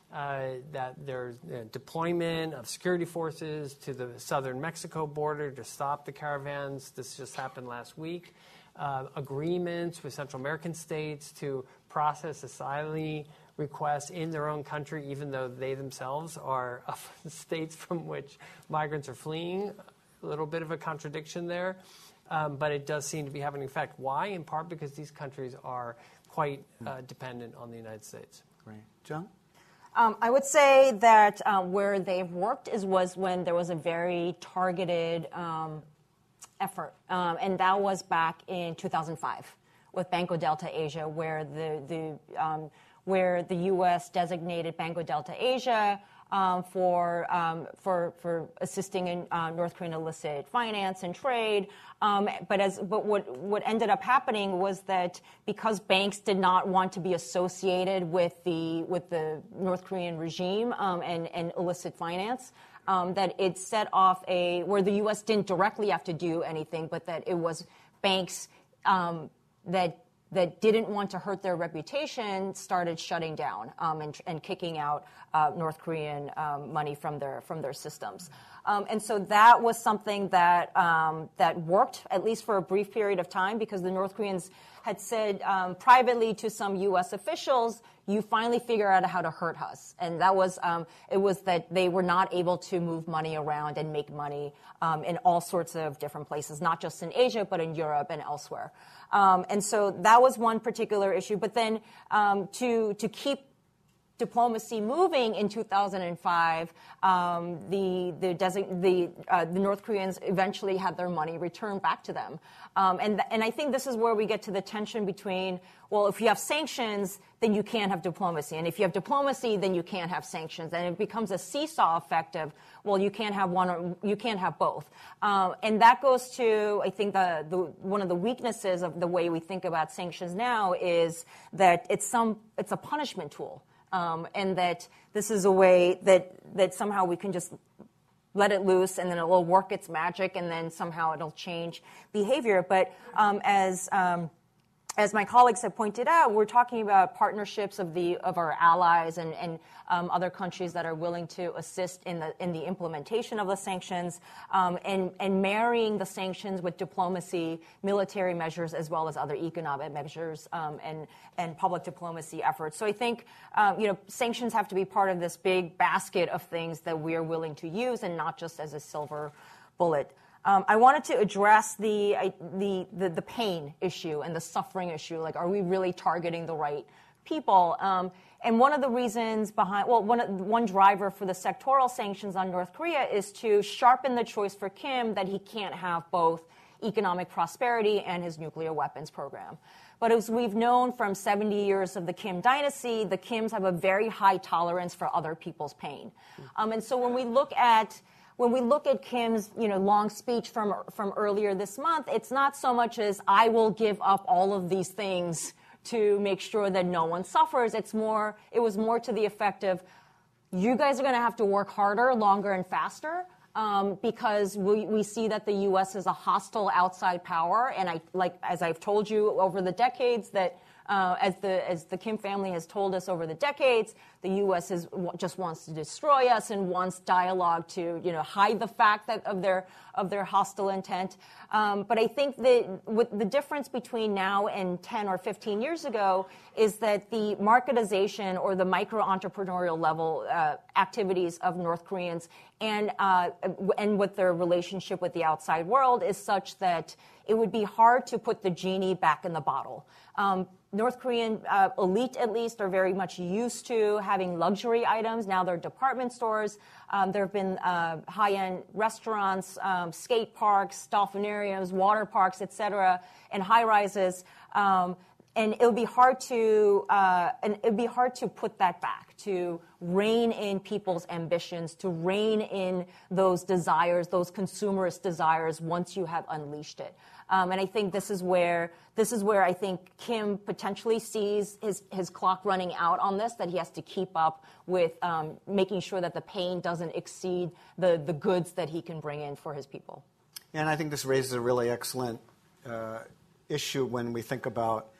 Uh, that there's uh, deployment of security forces to the southern Mexico border to stop the caravans. This just happened last week. Uh, agreements with Central American states to process asylum requests in their own country, even though they themselves are states from which migrants are fleeing. A little bit of a contradiction there. Um, but it does seem to be having an effect. Why? In part because these countries are quite uh, dependent on the United States. Great. John? Um, I would say that um, where they've worked is was when there was a very targeted um, effort, um, and that was back in two thousand five with Banco Delta Asia, where the the um, where the U S designated Banco Delta Asia um, for um, for for assisting in uh, North Korean illicit finance and trade. Um, but as but what what ended up happening was that because banks did not want to be associated with the with the North Korean regime um, and and illicit finance, um, that it set off a where the U S didn't directly have to do anything, but that it was banks um, that. that didn't want to hurt their reputation started shutting down um, and, and kicking out uh, North Korean um, money from their from their systems. Um, and so that was something that um, that worked, at least for a brief period of time, because the North Koreans had said um, privately to some U S officials, you finally figure out how to hurt us. And that was, um, it was that they were not able to move money around and make money um, in all sorts of different places, not just in Asia, but in Europe and elsewhere. Um, and so that was one particular issue. But then um, to, to keep diplomacy moving in two thousand five, um, the the, design, the, uh, the North Koreans eventually had their money returned back to them. Um, and, th- and I think this is where we get to the tension between, well, if you have sanctions, then you can't have diplomacy. And if you have diplomacy, then you can't have sanctions. And it becomes a seesaw effect of, well, you can't have one or you can't have both. Um, and that goes to, I think, the, the one of the weaknesses of the way we think about sanctions now is that it's some it's a punishment tool. Um, and that this is a way that, that somehow we can just let it loose and then it will work its magic and then somehow it'll change behavior. But um, as um, as my colleagues have pointed out, we're talking about partnerships of the of our allies and, and um, other countries that are willing to assist in the in the implementation of the sanctions, um, and and marrying the sanctions with diplomacy, military measures, as well as other economic measures um, and and public diplomacy efforts. So I think um, you know sanctions have to be part of this big basket of things that we are willing to use, and not just as a silver bullet. Um, I wanted to address the, I, the, the the pain issue and the suffering issue. Like, are we really targeting the right people? Um, and one of the reasons behind, well, one one driver for the sectoral sanctions on North Korea is to sharpen the choice for Kim that he can't have both economic prosperity and his nuclear weapons program. But as we've known from seventy years of the Kim dynasty, the Kims have a very high tolerance for other people's pain. Um, and so when we look at When we look at Kim's, you know, long speech from from earlier this month, it's not so much as I will give up all of these things to make sure that no one suffers. It's more, it was more to the effect of, you guys are going to have to work harder, longer, and faster, um, because we we see that the U S is a hostile outside power, and I like as I've told you over the decades that. Uh, as the as the Kim family has told us over the decades, the U S is just wants to destroy us and wants dialogue to you know hide the fact that of their of their hostile intent. Um, but I think that with the difference between now and ten or fifteen years ago is that the marketization or the micro entrepreneurial level uh, activities of North Koreans and uh, and with their relationship with the outside world is such that it would be hard to put the genie back in the bottle. Um, North Korean uh, elite, at least, are very much used to having luxury items. Now they're department stores. Um, there have been uh, high-end restaurants, um, skate parks, dolphinariums, water parks, et cetera, and high-rises. Um, and it'll be hard to uh, and it'll be hard to put that back, to rein in people's ambitions, to rein in those desires, those consumerist desires, once you have unleashed it. Um, and I think this is where this is where I think Kim potentially sees his, his clock running out on this, that he has to keep up with um, making sure that the pain doesn't exceed the, the goods that he can bring in for his people. And I think this raises a really excellent uh, issue when we think about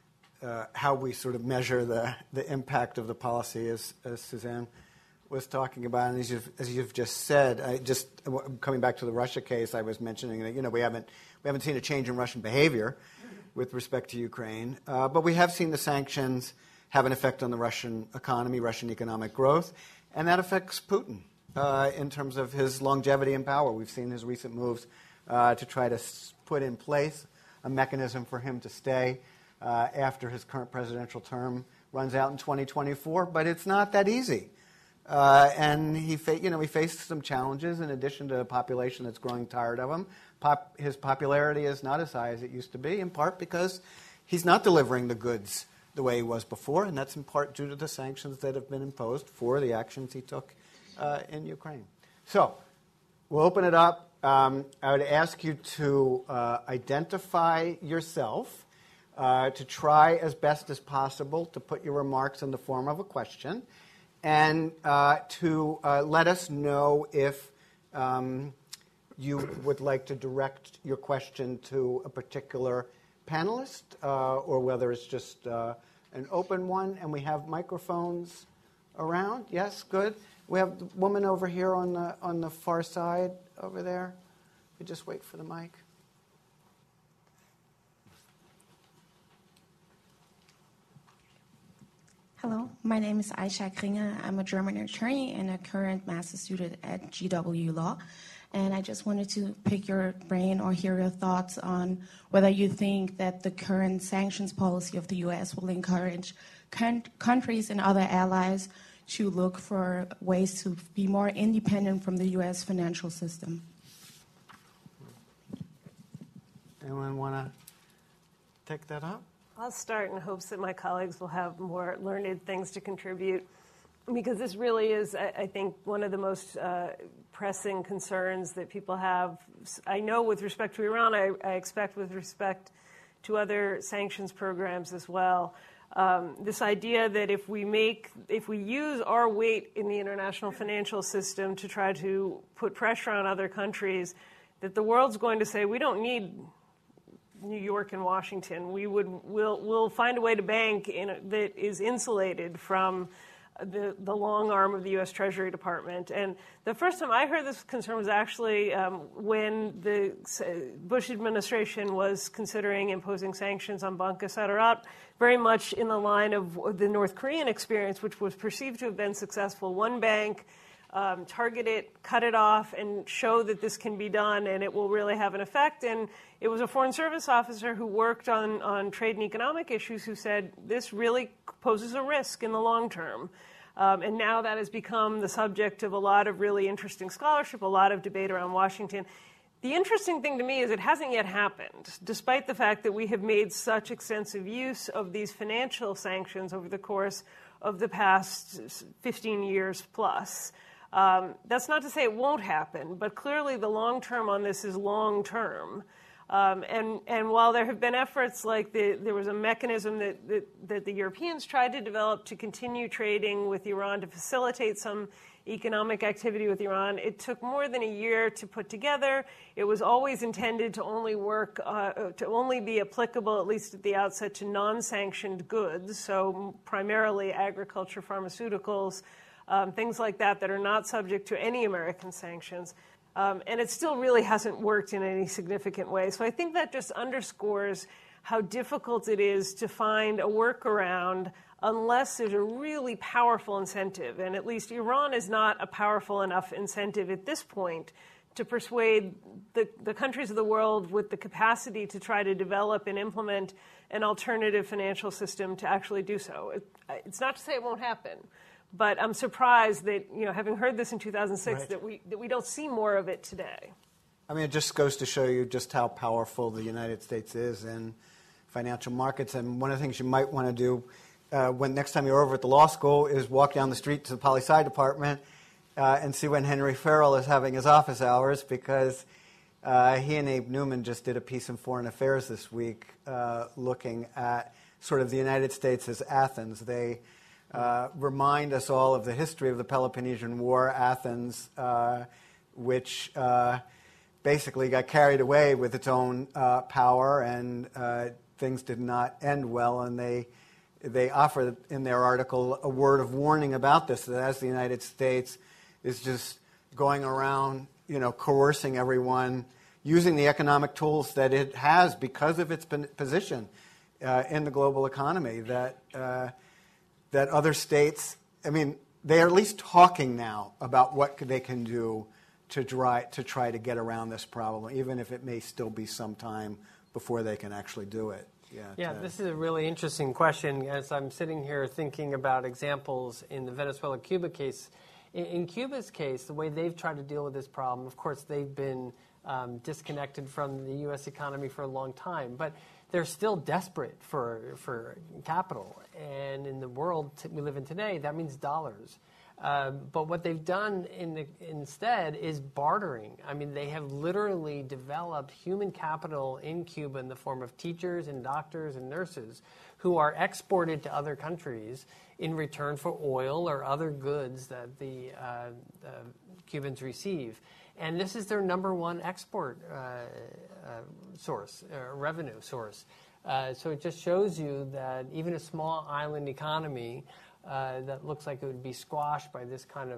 uh, how we sort of measure the, the impact of the policy, as, as Suzanne was talking about. And as you've, as you've just said, I just coming back to the Russia case, I was mentioning that, you know, we haven't we haven't seen a change in Russian behavior with respect to Ukraine, uh, but we have seen the sanctions have an effect on the Russian economy, Russian economic growth, and that affects Putin uh, in terms of his longevity in power. We've seen his recent moves uh, to try to put in place a mechanism for him to stay uh, after his current presidential term runs out in twenty twenty-four, but it's not that easy. Uh, and he, fa- you know, he faced some challenges in addition to a population that's growing tired of him. Pop- his popularity is not as high as it used to be, in part because he's not delivering the goods the way he was before, and that's in part due to the sanctions that have been imposed for the actions he took uh, in Ukraine. So we'll open it up. Um, I would ask you to uh, identify yourself, uh, to try as best as possible to put your remarks in the form of a question, and uh, to uh, let us know if um, you would like to direct your question to a particular panelist uh, or whether it's just uh, an open one. And we have microphones around. Yes, good. We have the woman over here on the on the far side over there. We just wait for the mic. Hello, my name is Aisha Kringer. I'm a German attorney and a current master's student at G W Law. And I just wanted to pick your brain or hear your thoughts on whether you think that the current sanctions policy of the U S will encourage con- countries and other allies to look for ways to be more independent from the U S financial system. Anyone want to take that up? I'll start in hopes that my colleagues will have more learned things to contribute, because this really is, I think, one of the most uh, pressing concerns that people have. I know with respect to Iran, I, I expect with respect to other sanctions programs as well. Um, this idea that if we make, if we use our weight in the international financial system to try to put pressure on other countries, that the world's going to say, we don't need New York and Washington. We would, we'll, we'll find a way to bank in a, that is insulated from the, the long arm of the U S Treasury Department. And the first time I heard this concern was actually um, when the Bush administration was considering imposing sanctions on Banca Sarat, very much in the line of the North Korean experience, which was perceived to have been successful. One bank, Um, target it, cut it off, and show that this can be done, and it will really have an effect. And it was a Foreign Service officer who worked on, on trade and economic issues who said this really poses a risk in the long term. Um, and now that has become the subject of a lot of really interesting scholarship, a lot of debate around Washington. The interesting thing to me is it hasn't yet happened, despite the fact that we have made such extensive use of these financial sanctions over the course of the past fifteen years plus. Um, that's not to say it won't happen, but clearly the long term on this is long term. Um, and, and while there have been efforts like the, there was a mechanism that, that, that the Europeans tried to develop to continue trading with Iran to facilitate some economic activity with Iran, it took more than a year to put together. It was always intended to only work, uh, to only be applicable, at least at the outset, to non-sanctioned goods, so primarily agriculture, pharmaceuticals, Um, things like that that are not subject to any American sanctions. Um, and it still really hasn't worked in any significant way. So I think that just underscores how difficult it is to find a workaround unless there's a really powerful incentive. And at least Iran is not a powerful enough incentive at this point to persuade the, the countries of the world with the capacity to try to develop and implement an alternative financial system to actually do so. It, it's not to say it won't happen. But I'm surprised that, you know, having heard this in two thousand six, right, that we that we don't see more of it today. I mean, it just goes to show you just how powerful the United States is in financial markets. And one of the things you might want to do uh, when next time you're over at the law school is walk down the street to the poli-sci department uh, and see when Henry Farrell is having his office hours, because uh, he and Abe Newman just did a piece in Foreign Affairs this week uh, looking at sort of the United States as Athens. They Uh, remind us all of the history of the Peloponnesian War, Athens, uh, which uh, basically got carried away with its own uh, power, and uh, things did not end well. And they they offer in their article a word of warning about this, that as the United States is just going around, you know, coercing everyone, using the economic tools that it has because of its position uh, in the global economy, that uh, that other states, I mean, they are at least talking now about what they can do to try to try to get around this problem, even if it may still be some time before they can actually do it. Yeah, yeah, to, this is a really interesting question. As I'm sitting here thinking about examples in the Venezuela-Cuba case, in, in Cuba's case, the way they've tried to deal with this problem, of course, they've been um, disconnected from the U S economy for a long time, but they're still desperate for for capital. And in the world t- we live in today, that means dollars. Um, but what they've done in the, instead is bartering. I mean, they have literally developed human capital in Cuba in the form of teachers and doctors and nurses who are exported to other countries in return for oil or other goods that the, uh, the Cubans receive. And this is their number one export uh, uh, source, uh, revenue source. Uh, so it just shows you that even a small island economy uh, that looks like it would be squashed by this kind of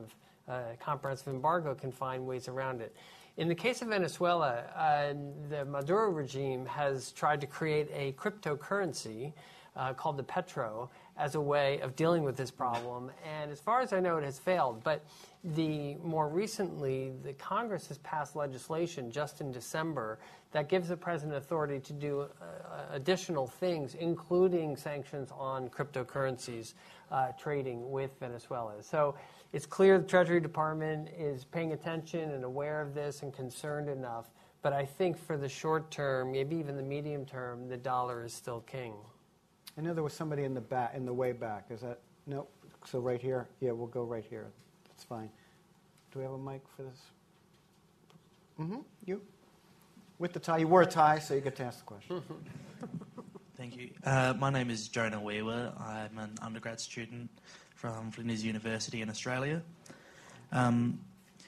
a comprehensive embargo can find ways around it. In the case of Venezuela, uh, the Maduro regime has tried to create a cryptocurrency uh, called the Petro as a way of dealing with this problem. And as far as I know, it has failed. But the more recently, the Congress has passed legislation just in December that gives the president authority to do uh, additional things, including sanctions on cryptocurrencies uh, trading with Venezuela. So it's clear the Treasury Department is paying attention and aware of this and concerned enough. But I think for the short term, maybe even the medium term, the dollar is still king. I know there was somebody in the back, in the way back. Is that no? So right here. Yeah, we'll go right here. That's fine. Do we have a mic for this? Mm-hmm. You with the tie. You wore a tie, so you get to ask the question. Thank you. Uh, my name is Jonah Weaver. I'm an undergrad student from Flinders University in Australia. Um,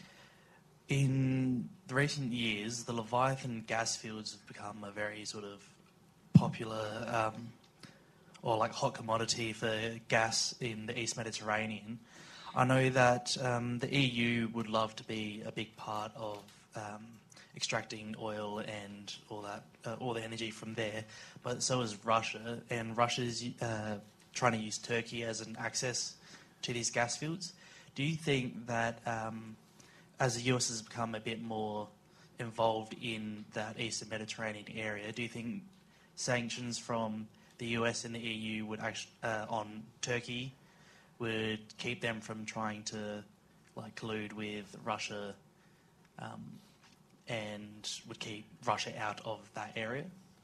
in the recent years, the Leviathan gas fields have become a very sort of popular um, or like hot commodity for gas in the East Mediterranean. I know that um, the E U would love to be a big part of um, extracting oil and all that, uh, all the energy from there, but so is Russia, and Russia's uh, trying to use Turkey as an access to these gas fields. Do you think that um, as the U S has become a bit more involved in that Eastern Mediterranean area, do you think sanctions from the U S and the E U would actually, uh, on Turkey would keep them from trying to like collude with Russia um, and would keep Russia out of that area?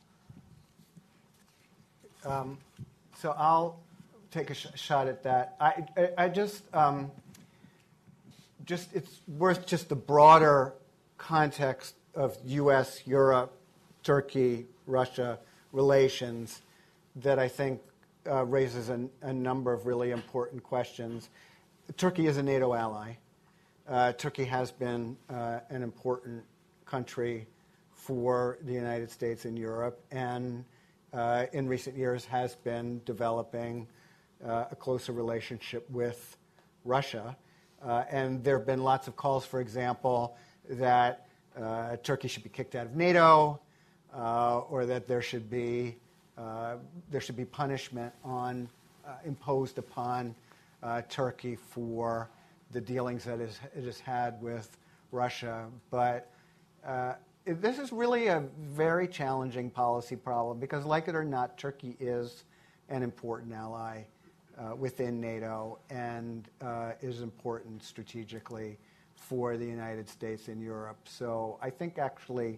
Um, so I'll take a sh- shot at that. I, I, I just, um, just it's worth just the broader context of U S, Europe, Turkey, Russia relations that I think uh, raises a, a number of really important questions. Turkey is a NATO ally. Uh, Turkey has been uh, an important country for the United States and Europe, and uh, in recent years has been developing uh, a closer relationship with Russia. Uh, and there have been lots of calls, for example, that uh, Turkey should be kicked out of NATO, uh, or that there should be uh, there should be punishment on uh, imposed upon uh, Turkey for the dealings that is, it has had with Russia. But uh, it, this is really a very challenging policy problem because, like it or not, Turkey is an important ally uh, within NATO and uh, is important strategically for the United States and Europe. So I think actually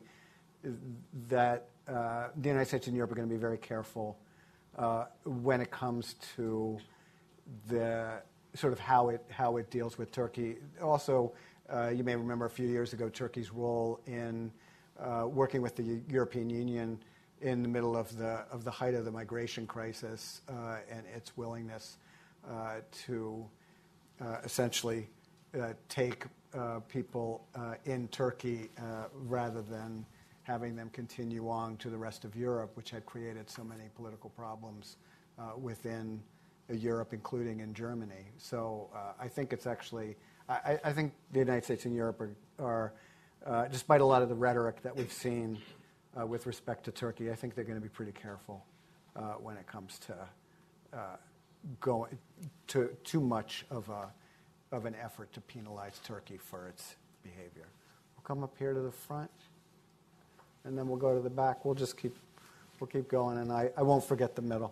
that uh, the United States and Europe are going to be very careful uh, when it comes to the sort of how it how it deals with Turkey. Also, uh, you may remember a few years ago Turkey's role in uh, working with the European Union in the middle of the of the height of the migration crisis uh, and its willingness uh, to uh, essentially uh, take uh, people uh, in Turkey uh, rather than having them continue on to the rest of Europe, which had created so many political problems uh, within Europe, including in Germany. So uh, I think it's actually, I, I think the United States and Europe are, are uh, despite a lot of the rhetoric that we've seen uh, with respect to Turkey, I think they're going to be pretty careful uh, when it comes to uh, going to too much of a of an effort to penalize Turkey for its behavior. We'll come up here to the front, and then we'll go to the back. We'll just keep we'll keep going, and I, I won't forget the middle.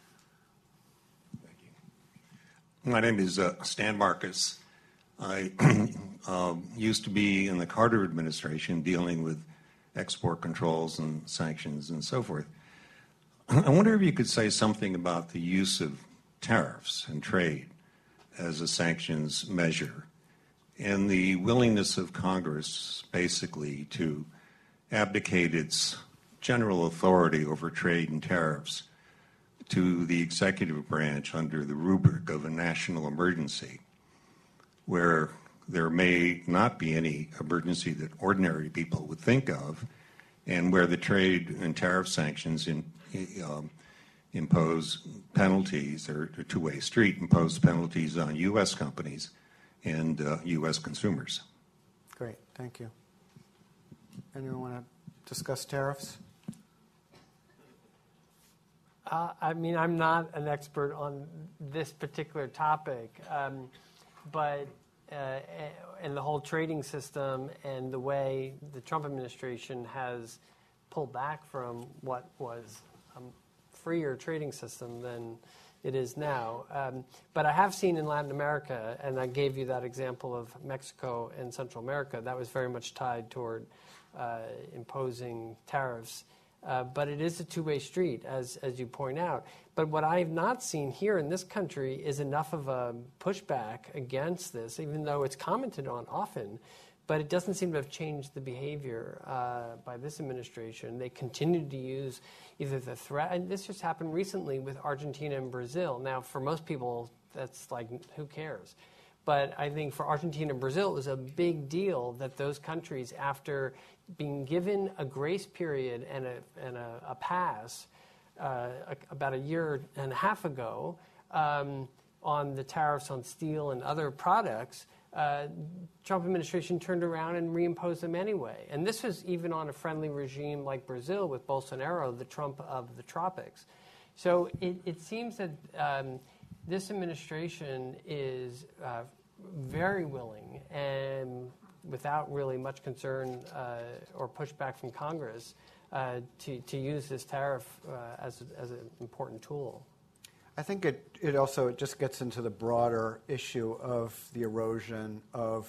My name is uh, Stan Marcus. I uh, used to be in the Carter administration dealing with export controls and sanctions and so forth. I wonder if you could say something about the use of tariffs and trade as a sanctions measure and the willingness of Congress basically to abdicate its general authority over trade and tariffs to the executive branch under the rubric of a national emergency, where there may not be any emergency that ordinary people would think of, and where the trade and tariff sanctions in, um, impose penalties, or a two-way street, impose penalties on U S companies and uh, U S consumers. Great, thank you. Anyone want to discuss tariffs? Uh, I mean, I'm not an expert on this particular topic, um, but uh, and the whole trading system and the way the Trump administration has pulled back from what was a freer trading system than it is now. Um, but I have seen in Latin America, and I gave you that example of Mexico and Central America, that was very much tied toward uh, imposing tariffs. Uh, but it is a two-way street, as as you point out. But what I've not seen here in this country is enough of a pushback against this, even though it's commented on often. But it doesn't seem to have changed the behavior uh, by this administration. They continue to use either the threat, and this just happened recently with Argentina and Brazil. Now, for most people, that's like, who cares? But I think for Argentina and Brazil, it was a big deal that those countries, after being given a grace period and a, and a, a pass uh, a, about a year and a half ago um, on the tariffs on steel and other products, uh, Trump administration turned around and reimposed them anyway. And this was even on a friendly regime like Brazil with Bolsonaro, the Trump of the tropics. So it, it seems that um, this administration is uh, very willing and without really much concern uh, or pushback from Congress uh, to, to use this tariff uh, as, as an important tool. I think it, it also just gets into the broader issue of the erosion of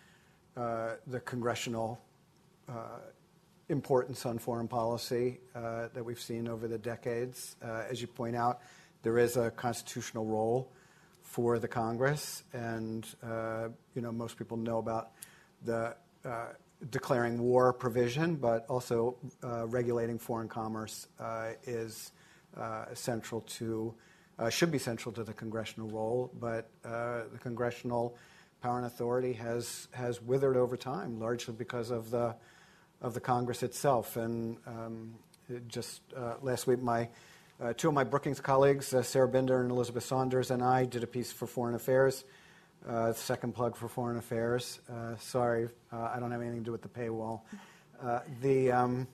uh, the congressional uh, importance on foreign policy uh, that we've seen over the decades. Uh, as you point out, there is a constitutional role for the Congress, and uh, you know, most people know about the uh, declaring war provision, but also uh, regulating foreign commerce uh, is uh, central to, uh, should be central to the congressional role. But uh, the congressional power and authority has has withered over time, largely because of the of the Congress itself. And um, it just uh, last week, my Uh, two of my Brookings colleagues, uh, Sarah Binder and Elizabeth Saunders, and I did a piece for Foreign Affairs, uh, second plug for Foreign Affairs. Uh, sorry, uh, I don't have anything to do with the paywall. Uh, the um,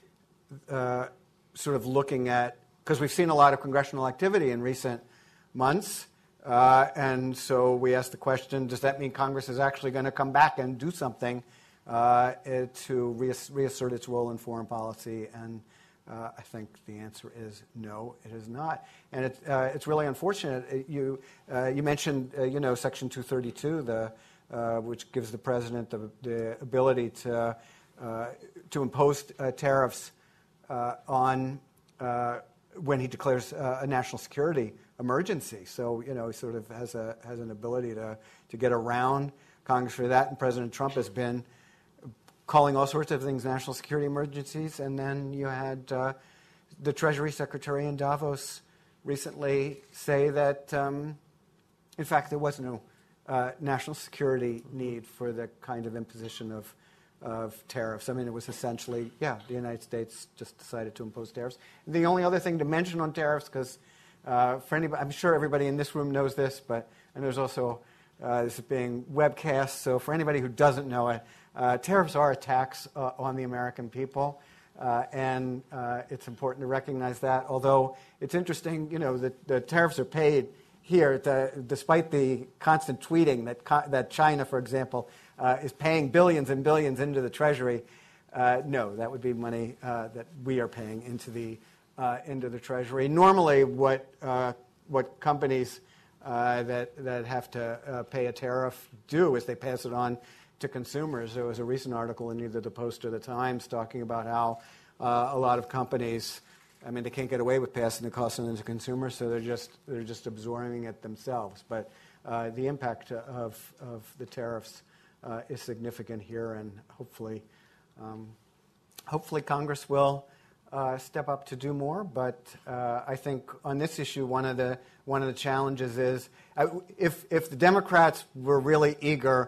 uh, sort of looking at, because we've seen a lot of congressional activity in recent months, uh, and so we asked the question, does that mean Congress is actually going to come back and do something uh, to reass- reassert its role in foreign policy? And Uh, I think the answer is no, it is not, and it, uh, it's really unfortunate. It, you uh, you mentioned uh, you know Section two thirty-two, the uh, which gives the president the, the ability to uh, to impose uh, tariffs uh, on uh, when he declares uh, a national security emergency. So you know he sort of has a has an ability to to get around Congress for that, and President Trump has been calling all sorts of things national security emergencies. And then you had uh, the Treasury Secretary in Davos recently say that, um, in fact, there was no uh, national security need for the kind of imposition of, of tariffs. I mean, it was essentially, yeah, the United States just decided to impose tariffs. The only other thing to mention on tariffs, because uh, for anybody, I'm sure everybody in this room knows this, but and there's also uh, this is being webcast, so for anybody who doesn't know it, Uh, tariffs are a tax uh, on the American people, uh, and uh, it's important to recognize that. Although it's interesting, you know, that the tariffs are paid here, the, despite the constant tweeting that co- that China, for example, uh, is paying billions and billions into the Treasury. Uh, no, that would be money uh, that we are paying into the uh, into the Treasury. Normally, what uh, what companies uh, that that have to uh, pay a tariff do is they pass it on to consumers. There was a recent article in either the Post or the Times talking about how uh, a lot of companies, I mean, they can't get away with passing the cost on to consumers, so they're just they're just absorbing it themselves. But uh, the impact of of the tariffs uh, is significant here, and hopefully, um, hopefully Congress will uh, step up to do more. But uh, I think on this issue, one of the one of the challenges is uh, if if the Democrats were really eager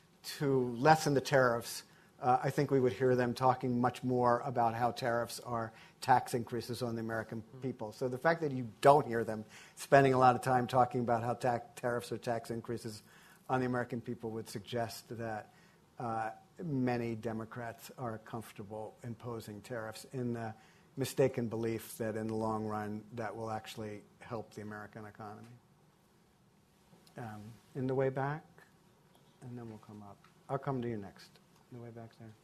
to lessen the tariffs, uh, I think we would hear them talking much more about how tariffs are tax increases on the American people. So the fact that you don't hear them spending a lot of time talking about how ta- tariffs are tax increases on the American people would suggest that uh, many Democrats are comfortable imposing tariffs in the mistaken belief that in the long run that will actually help the American economy. Um, in the way back, and then we'll come up. I'll come to you next. In the way back there.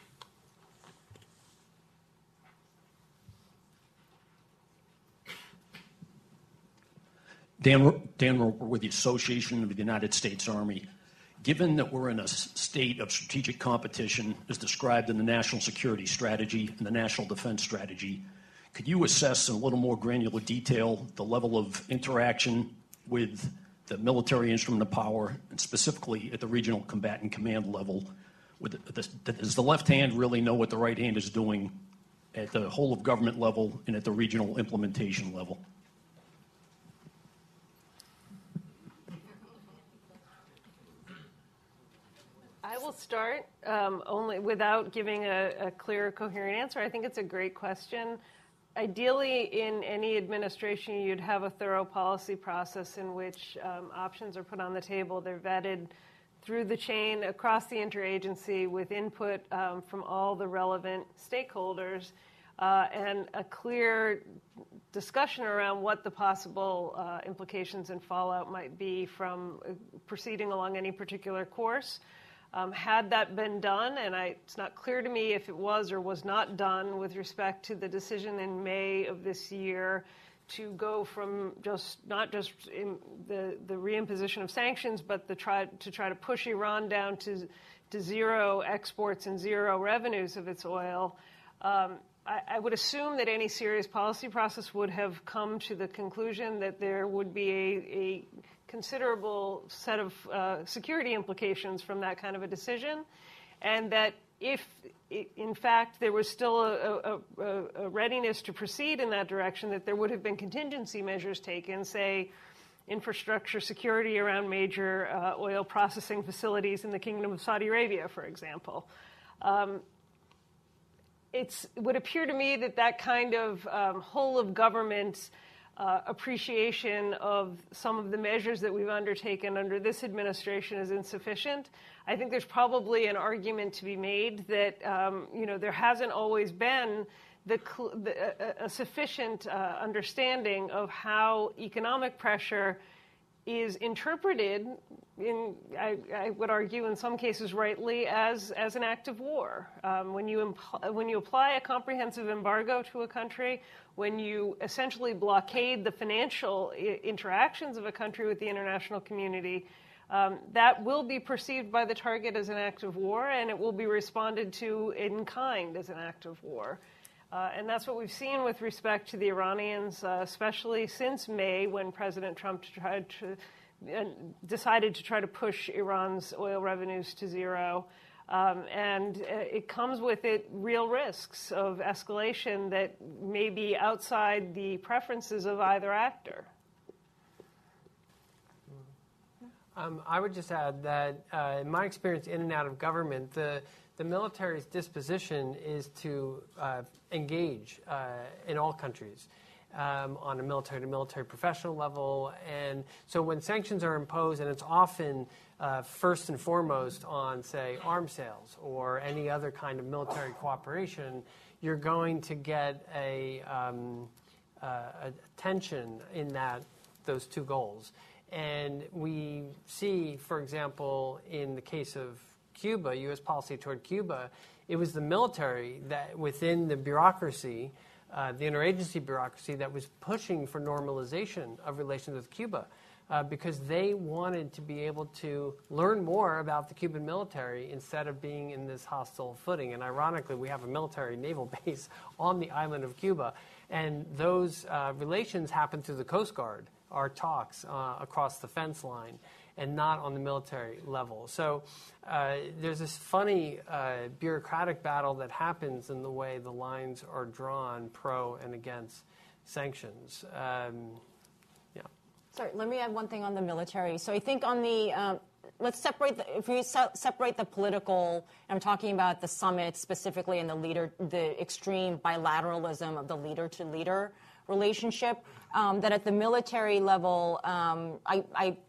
Dan, Dan Roper with the Association of the United States Army. Given that we're in a state of strategic competition as described in the National Security Strategy and the National Defense Strategy, could you assess in a little more granular detail the level of interaction with the military instrument of power, and specifically at the regional combatant command level? With the, does the left hand really know what the right hand is doing at the whole of government level and at the regional implementation level? I will start um, only without giving a, a clear, coherent answer. I think it's a great question. Ideally, in any administration, you'd have a thorough policy process in which um, options are put on the table. They're vetted through the chain across the interagency with input um, from all the relevant stakeholders uh, and a clear discussion around what the possible uh, implications and fallout might be from uh, proceeding along any particular course. Um, had that been done, and I, it's not clear to me if it was or was not done with respect to the decision in May of this year to go from just not just in the, the reimposition of sanctions, but the try, to try to push Iran down to, to zero exports and zero revenues of its oil. Um, I, I would assume that any serious policy process would have come to the conclusion that there would be a, a considerable set of uh, security implications from that kind of a decision, and that if, in fact, there was still a, a, a readiness to proceed in that direction, that there would have been contingency measures taken, say, infrastructure security around major uh, oil processing facilities in the Kingdom of Saudi Arabia, for example. Um, it's, it would appear to me that that kind of um, whole of government Uh, appreciation of some of the measures that we've undertaken under this administration is insufficient. I think there's probably an argument to be made that um, you know there hasn't always been the, the, a, a sufficient uh, understanding of how economic pressure is interpreted, in I, I would argue in some cases rightly, as as an act of war. Um, when you impl- when you apply a comprehensive embargo to a country, when you essentially blockade the financial I- interactions of a country with the international community, um, that will be perceived by the target as an act of war, and it will be responded to in kind as an act of war. Uh, and that's what we've seen with respect to the Iranians, uh, especially since May, when President Trump tried to, uh, decided to try to push Iran's oil revenues to zero. Um, and uh, it comes with it real risks of escalation that may be outside the preferences of either actor. Um, I would just add that uh, in my experience in and out of government, the The military's disposition is to uh, engage uh, in all countries um, on a military-to-military professional level. And so when sanctions are imposed, and it's often uh, first and foremost on, say, arms sales or any other kind of military cooperation, you're going to get a, um, uh, a tension in that those two goals. And we see, for example, in the case of Cuba, U S policy toward Cuba, it was the military that within the bureaucracy, uh, the interagency bureaucracy, that was pushing for normalization of relations with Cuba uh, because they wanted to be able to learn more about the Cuban military instead of being in this hostile footing. And ironically, we have a military naval base on the island of Cuba. And those uh, relations happen through the Coast Guard, our talks uh, across the fence line, and not on the military level. So uh, there's this funny uh, bureaucratic battle that happens in the way the lines are drawn pro and against sanctions. Um, yeah. Sorry, let me add one thing on the military. So I think on the, um, let's separate, the, if we se- separate the political, I'm talking about the summit specifically and the leader, the extreme bilateralism of the leader-to-leader relationship, um, that at the military level, um, I, I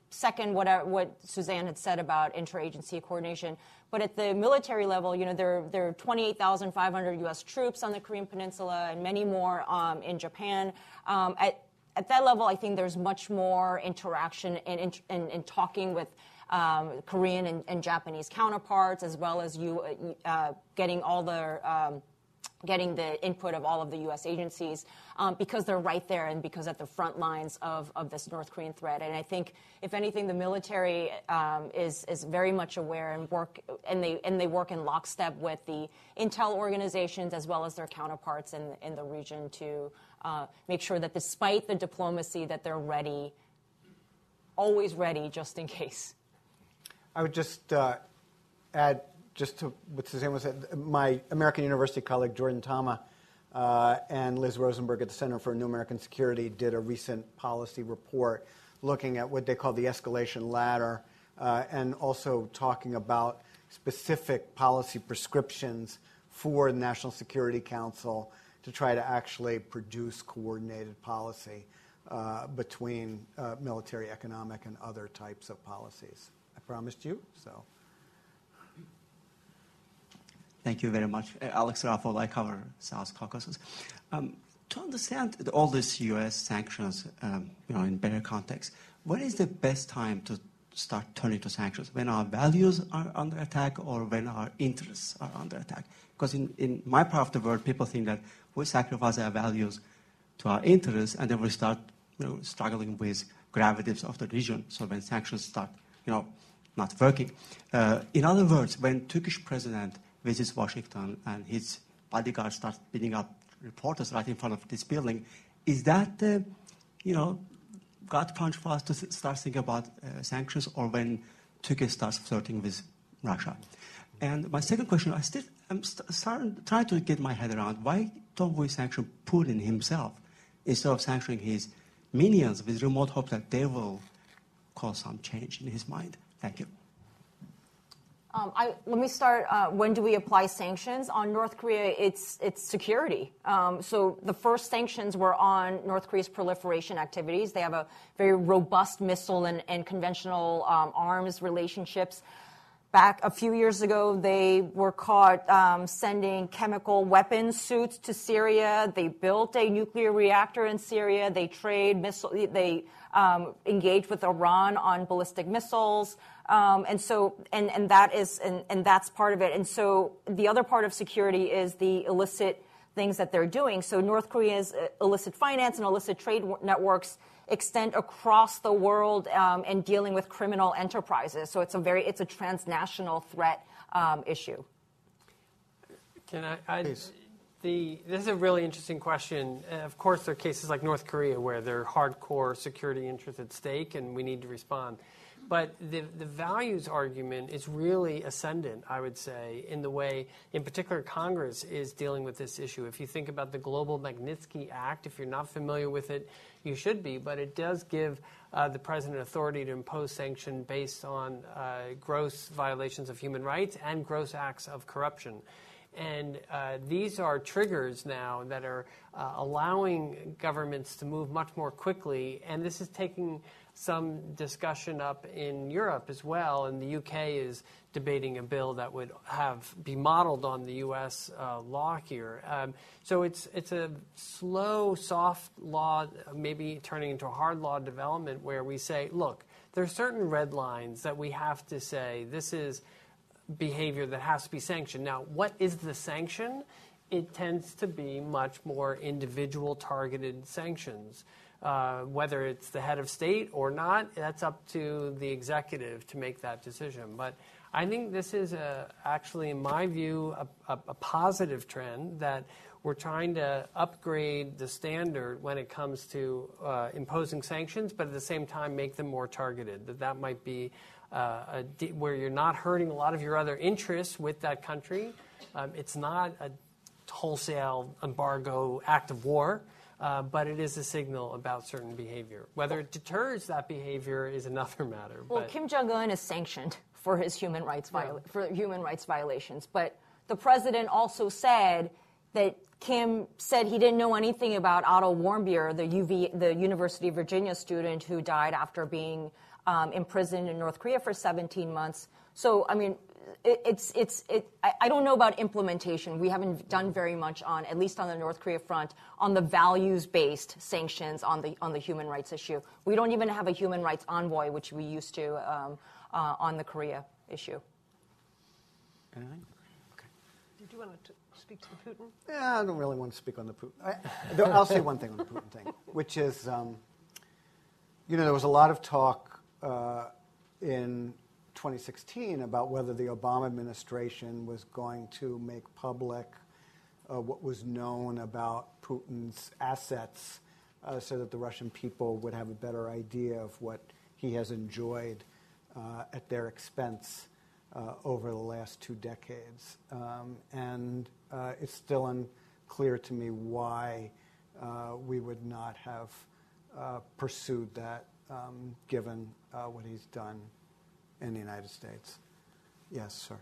second what, I, what Suzanne had said about interagency coordination. But at the military level, you know, there, there are twenty-eight thousand five hundred U S troops on the Korean Peninsula and many more um, in Japan. Um, at, at that level, I think there's much more interaction and in, in, in talking with um, Korean and, and Japanese counterparts, as well as you uh, getting all the um, getting the input of all of the U S agencies, um, because they're right there and because at the front lines of, of this North Korean threat. And I think, if anything, the military um, is is very much aware and work and they and they work in lockstep with the intel organizations as well as their counterparts in in the region to uh, make sure that, despite the diplomacy, that they're ready, always ready, just in case. I would just uh, add. Just to what Suzanne was saying, my American University colleague Jordan Tama uh, and Liz Rosenberg at the Center for New American Security did a recent policy report looking at what they call the escalation ladder uh, and also talking about specific policy prescriptions for the National Security Council to try to actually produce coordinated policy uh, between uh, military, economic, and other types of policies. I promised you, so. Thank you very much. Uh, Alex Raffel, I cover South Caucasus. Um, to understand all these U S sanctions, um, you know, in better context, when is the best time to start turning to sanctions? When our values are under attack or when our interests are under attack? Because in, in my part of the world, people think that we sacrifice our values to our interests and then we start, you know, struggling with gravities of the region. So when sanctions start, you know, not working. Uh, in other words, when Turkish president visits Washington and his bodyguards start beating up reporters right in front of this building, is that the, you know, gut punch for us to start thinking about uh, sanctions, or when Turkey starts flirting with Russia? And my second question, I still, I'm st- starting, trying to get my head around, why don't we sanction Putin himself instead of sanctioning his minions with remote hope that they will cause some change in his mind? Thank you. Um, I, let me start. Uh, when do we apply sanctions on North Korea? It's it's security. Um, so the first sanctions were on North Korea's proliferation activities. They have a very robust missile and, and conventional um, arms relationships. Back a few years ago, they were caught um, sending chemical weapons suits to Syria. They built a nuclear reactor in Syria. They trade missile. They um, engaged with Iran on ballistic missiles. Um, and so, and, and that is, and, and that's part of it. And so the other part of security is the illicit things that they're doing. So North Korea's illicit finance and illicit trade networks extend across the world um, and dealing with criminal enterprises. So it's a very, it's a transnational threat um, issue. Can I, I the, this is a really interesting question. Uh, of course, there are cases like North Korea where there are hardcore security interests at stake and we need to respond. But the, the values argument is really ascendant, I would say, in the way, in particular, Congress is dealing with this issue. If you think about the Global Magnitsky Act, if you're not familiar with it, you should be. But it does give uh, the president authority to impose sanction based on uh, gross violations of human rights and gross acts of corruption. And uh, these are triggers now that are uh, allowing governments to move much more quickly. And this is taking some discussion up in Europe as well, and the U K is debating a bill that would have be modeled on the U S uh, law here. Um, so it's it's a slow, soft law, maybe turning into a hard law development where we say, look, there are certain red lines that we have to say this is behavior that has to be sanctioned. Now, what is the sanction? It tends to be much more individual targeted sanctions. Uh, whether it's the head of state or not, that's up to the executive to make that decision. But I think this is a, actually, in my view, a, a, a positive trend that we're trying to upgrade the standard when it comes to uh, imposing sanctions, but at the same time make them more targeted. That that might be uh, a, where you're not hurting a lot of your other interests with that country. Um, it's not a wholesale embargo act of war. Uh, but it is a signal about certain behavior. Whether it deters that behavior is another matter. Well, but. Kim Jong-un is sanctioned for his human rights viola- yeah. for human rights violations, but the president also said that Kim said he didn't know anything about Otto Warmbier, the U V, the University of Virginia student who died after being um, imprisoned in North Korea for seventeen months. So, I mean, it, it's it's it. I, I don't know about implementation. We haven't done very much on, at least on the North Korea front, on the values-based sanctions on the on the human rights issue. We don't even have a human rights envoy, which we used to um, uh, on the Korea issue. Anything? Okay. Did you want to speak to the Putin? Yeah, I don't really want to speak on the Putin. I, I'll say one thing on the Putin thing, which is, um, you know, there was a lot of talk uh, in twenty sixteen about whether the Obama administration was going to make public uh, what was known about Putin's assets uh, so that the Russian people would have a better idea of what he has enjoyed uh, at their expense uh, over the last two decades. Um, and uh, it's still unclear to me why uh, we would not have uh, pursued that, um, given uh, what he's done in the United States. Yes, sir.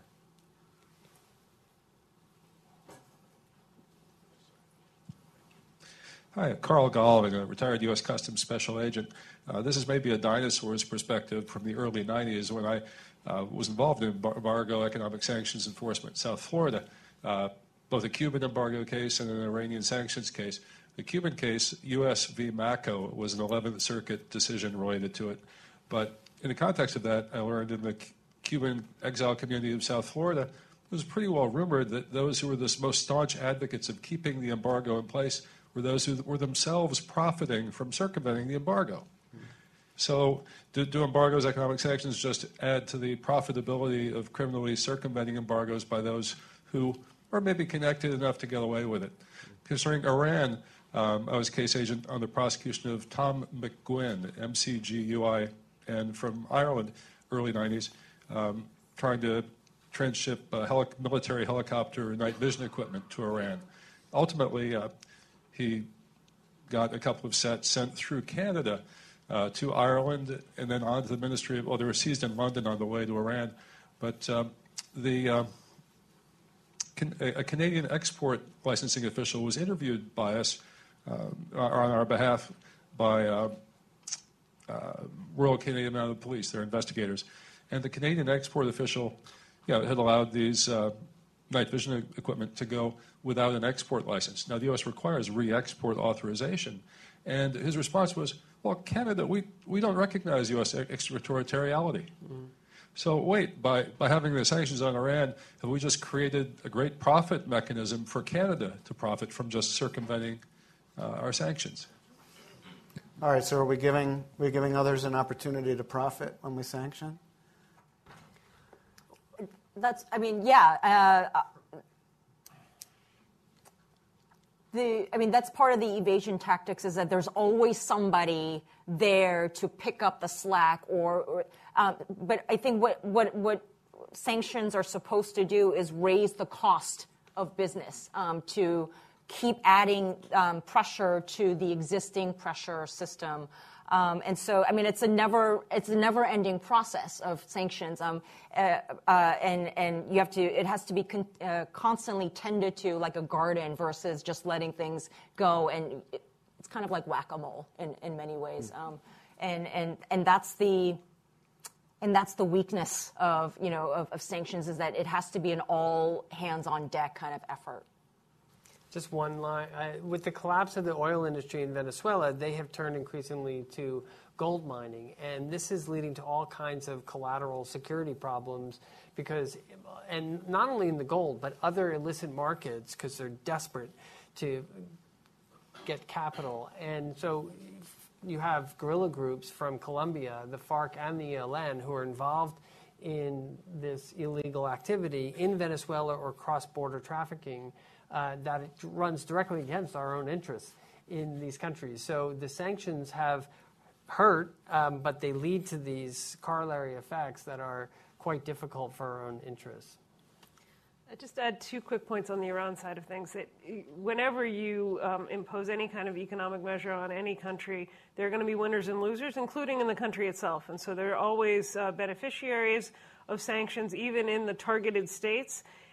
Hi, Carl Galvin, a retired U S Customs Special Agent. Uh, this is maybe a dinosaur's perspective from the early nineties when I uh, was involved in embargo economic sanctions enforcement in South Florida, uh, both a Cuban embargo case and an Iranian sanctions case. The Cuban case, U S v. Mako, was an eleventh Circuit decision related to it. But in the context of that, I learned in the Cuban exile community of South Florida, it was pretty well rumored that those who were the most staunch advocates of keeping the embargo in place were those who were themselves profiting from circumventing the embargo. Mm-hmm. So do, do embargoes, economic sanctions, just add to the profitability of criminally circumventing embargoes by those who are maybe connected enough to get away with it? Mm-hmm. Concerning Iran, um, I was case agent on the prosecution of Tom McGuinn, M C G U I, and from Ireland, early nineties, um, trying to transship uh, heli- military helicopter night vision equipment to Iran. Ultimately, uh, he got a couple of sets sent through Canada uh, to Ireland and then on to the Ministry of, well, they were seized in London on the way to Iran. But um, the uh, can, a, a Canadian export licensing official was interviewed by us uh, on our behalf by uh, Uh, Royal Canadian Mounted Police, their investigators. And the Canadian export official you know, had allowed these uh, night vision equipment to go without an export license. Now, the U S requires re-export authorization. And his response was, well, Canada, we, we don't recognize U S extraterritoriality. Mm-hmm. So wait, by, by having the sanctions on Iran, have we just created a great profit mechanism for Canada to profit from just circumventing uh, our sanctions? All right, so are we giving we giving others an opportunity to profit when we sanction? That's, I mean, yeah. Uh, the, I mean, that's part of the evasion tactics is that there's always somebody there to pick up the slack. Or, or um, but I think what what what sanctions are supposed to do is raise the cost of business um, to keep adding um, pressure to the existing pressure system. Um, and so, I mean, it's a never it's a never-ending process of sanctions. Um, uh, uh, and, and you have to, it has to be con- uh, constantly tended to like a garden versus just letting things go. And it, it's kind of like whack-a-mole in, in many ways. Um, and, and, and that's the, and that's the weakness of, you know, of, of sanctions is that it has to be an all hands on deck kind of effort. Just one line. I, with the collapse of the oil industry in Venezuela, they have turned increasingly to gold mining. And this is leading to all kinds of collateral security problems because, and not only in the gold, but other illicit markets because they're desperate to get capital. And so you have guerrilla groups from Colombia, the FARC and the E L N, who are involved in this illegal activity in Venezuela or cross-border trafficking. Uh, that it runs directly against our own interests in these countries. So the sanctions have hurt, um, but they lead to these corollary effects that are quite difficult for our own interests. I just add two quick points on the Iran side of things. That whenever you um, impose any kind of economic measure on any country, there are going to be winners and losers, including in the country itself. And so there are always uh, beneficiaries of sanctions, even in the targeted states.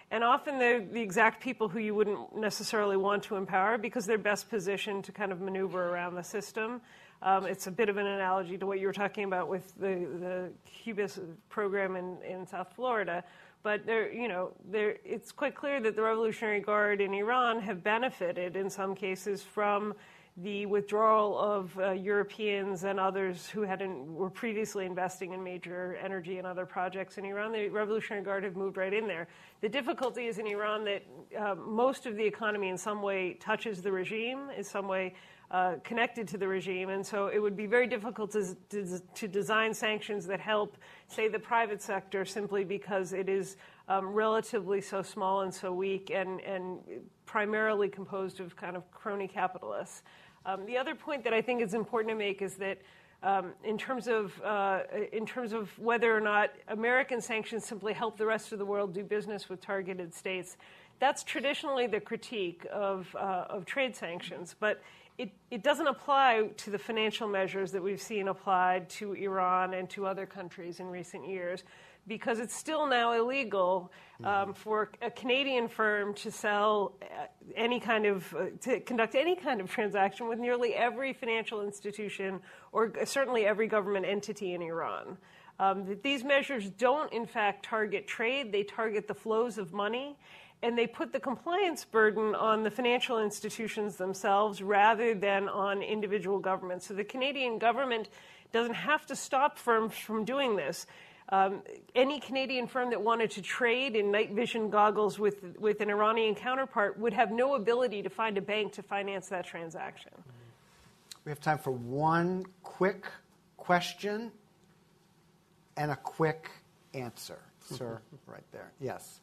And often they're the exact people who you wouldn't necessarily want to empower because they're best positioned to kind of maneuver around the system. Um, it's a bit of an analogy to what you were talking about with the, the Cubis program in, in South Florida. But there, you know, there, it's quite clear that the Revolutionary Guard in Iran have benefited in some cases from the withdrawal of uh, Europeans and others who hadn't, were previously investing in major energy and other projects in Iran. The Revolutionary Guard have moved right in there. The difficulty is in Iran that uh, most of the economy in some way touches the regime, in some way uh, connected to the regime, and so it would be very difficult to, to, to design sanctions that help, say, the private sector simply because it is um, relatively so small and so weak and, and primarily composed of kind of crony capitalists. Um, the other point that I think is important to make is that um, in terms of uh, in terms of whether or not American sanctions simply help the rest of the world do business with targeted states, that's traditionally the critique of uh, of trade sanctions, but it, it doesn't apply to the financial measures that we've seen applied to Iran and to other countries in recent years, because it's still now illegal um, for a Canadian firm to sell any kind of, uh, to conduct any kind of transaction with nearly every financial institution or certainly every government entity in Iran. Um, these measures don't, in fact, target trade. They target the flows of money, and they put the compliance burden on the financial institutions themselves rather than on individual governments. So the Canadian government doesn't have to stop firms from doing this. Um, any Canadian firm that wanted to trade in night vision goggles with, with an Iranian counterpart would have no ability to find a bank to finance that transaction. We have time for one quick question and a quick answer. Sir, right there. Yes.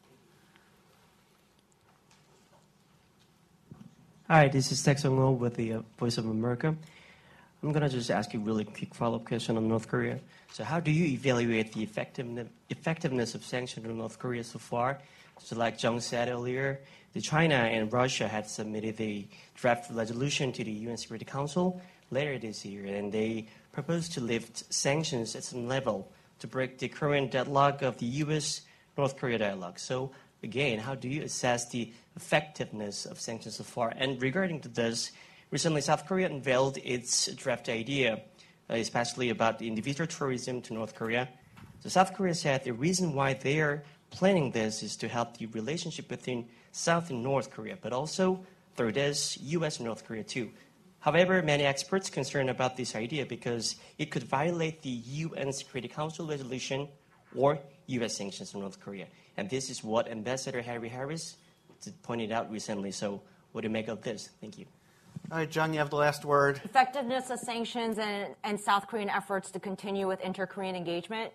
Hi, this is Tex Ong with the uh, Voice of America. I'm going to just ask you a really quick follow-up question on North Korea. So how do you evaluate the effectiveness, effectiveness of sanctions on North Korea so far? So like Jung said earlier, the China and Russia had submitted a draft resolution to the U N Security Council later this year, and they proposed to lift sanctions at some level to break the current deadlock of the U S-North Korea dialogue. So again, how do you assess the effectiveness of sanctions so far? And regarding to this, recently South Korea unveiled its draft idea, uh, especially about the individual tourism to North Korea. So South Korea said the reason why they are planning this is to help the relationship between South and North Korea, but also through this, U S and North Korea too. However, many experts are concerned about this idea because it could violate the U N Security Council resolution or U S sanctions on North Korea. And this is what Ambassador Harry Harris pointed out recently. So what do you make of this? Thank you. All right, Jung, you have the last word. Effectiveness of sanctions and, and South Korean efforts to continue with inter-Korean engagement.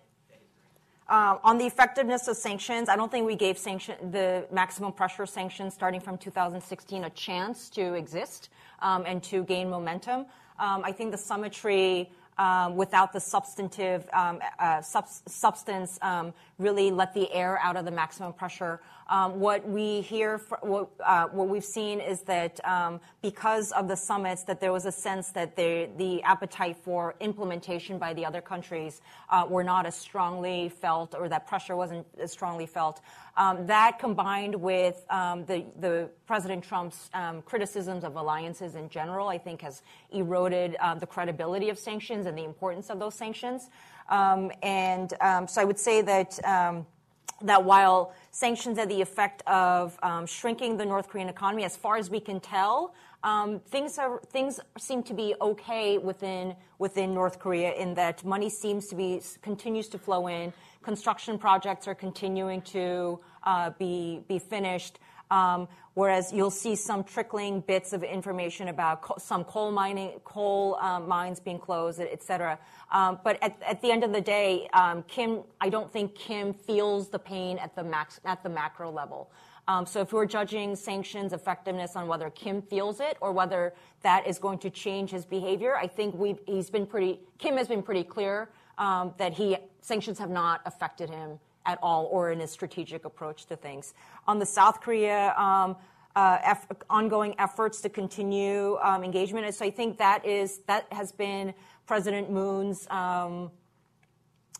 Uh, on the effectiveness of sanctions, I don't think we gave sanction, the maximum pressure sanctions starting from two thousand sixteen a chance to exist um, and to gain momentum. Um, I think the summitry, um, without the substantive um, uh, sub- substance, um, really let the air out of the maximum pressure. Um, what we hear, fr- what, uh, what we've seen is that um, because of the summits, that there was a sense that the, the appetite for implementation by the other countries uh, were not as strongly felt, or that pressure wasn't as strongly felt. Um, that combined with um, the, the President Trump's um, criticisms of alliances in general, I think has eroded uh, the credibility of sanctions and the importance of those sanctions. Um, and um, so I would say that um, that while sanctions had the effect of um, shrinking the North Korean economy, as far as we can tell, um, things are things seem to be okay within within North Korea in that money seems to be continues to flow in, construction projects are continuing to uh, be be finished. Um, whereas you'll see some trickling bits of information about co- some coal mining, coal um, mines being closed, et cetera. Um, but at, at the end of the day, um, Kim, I don't think Kim feels the pain at the max, at the macro level. Um, so if we're judging sanctions effectiveness on whether Kim feels it or whether that is going to change his behavior, I think we've, he's been pretty. Kim has been pretty clear um, that he sanctions have not affected him at all, or in his strategic approach to things. On the South Korea um, uh, eff- ongoing efforts to continue um, engagement, and so I think that is that has been President Moon's um,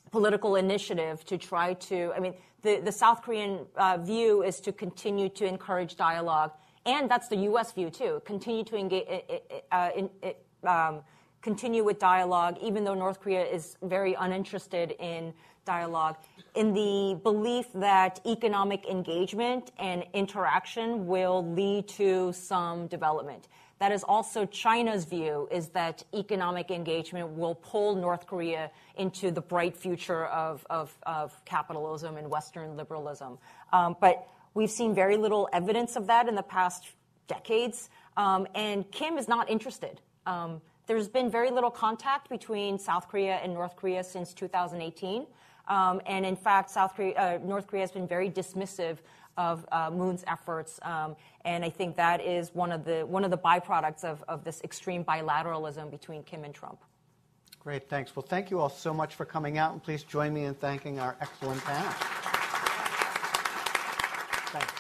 political initiative to try to, I mean, the, the South Korean uh, view is to continue to encourage dialogue, and that's the U S view too, continue to engage, uh, in, um, continue with dialogue, even though North Korea is very uninterested in dialogue, in the belief that economic engagement and interaction will lead to some development. That is also China's view, is that economic engagement will pull North Korea into the bright future of, of, of capitalism and Western liberalism. Um, but we've seen very little evidence of that in the past decades, um, and Kim is not interested. Um, there's been very little contact between South Korea and North Korea since two thousand eighteen. Um, and in fact, South Korea, uh, North Korea has been very dismissive of uh, Moon's efforts, um, and I think that is one of the one of the byproducts of, of this extreme bilateralism between Kim and Trump. Great, thanks. Well, thank you all so much for coming out, and please join me in thanking our excellent panel. Thanks.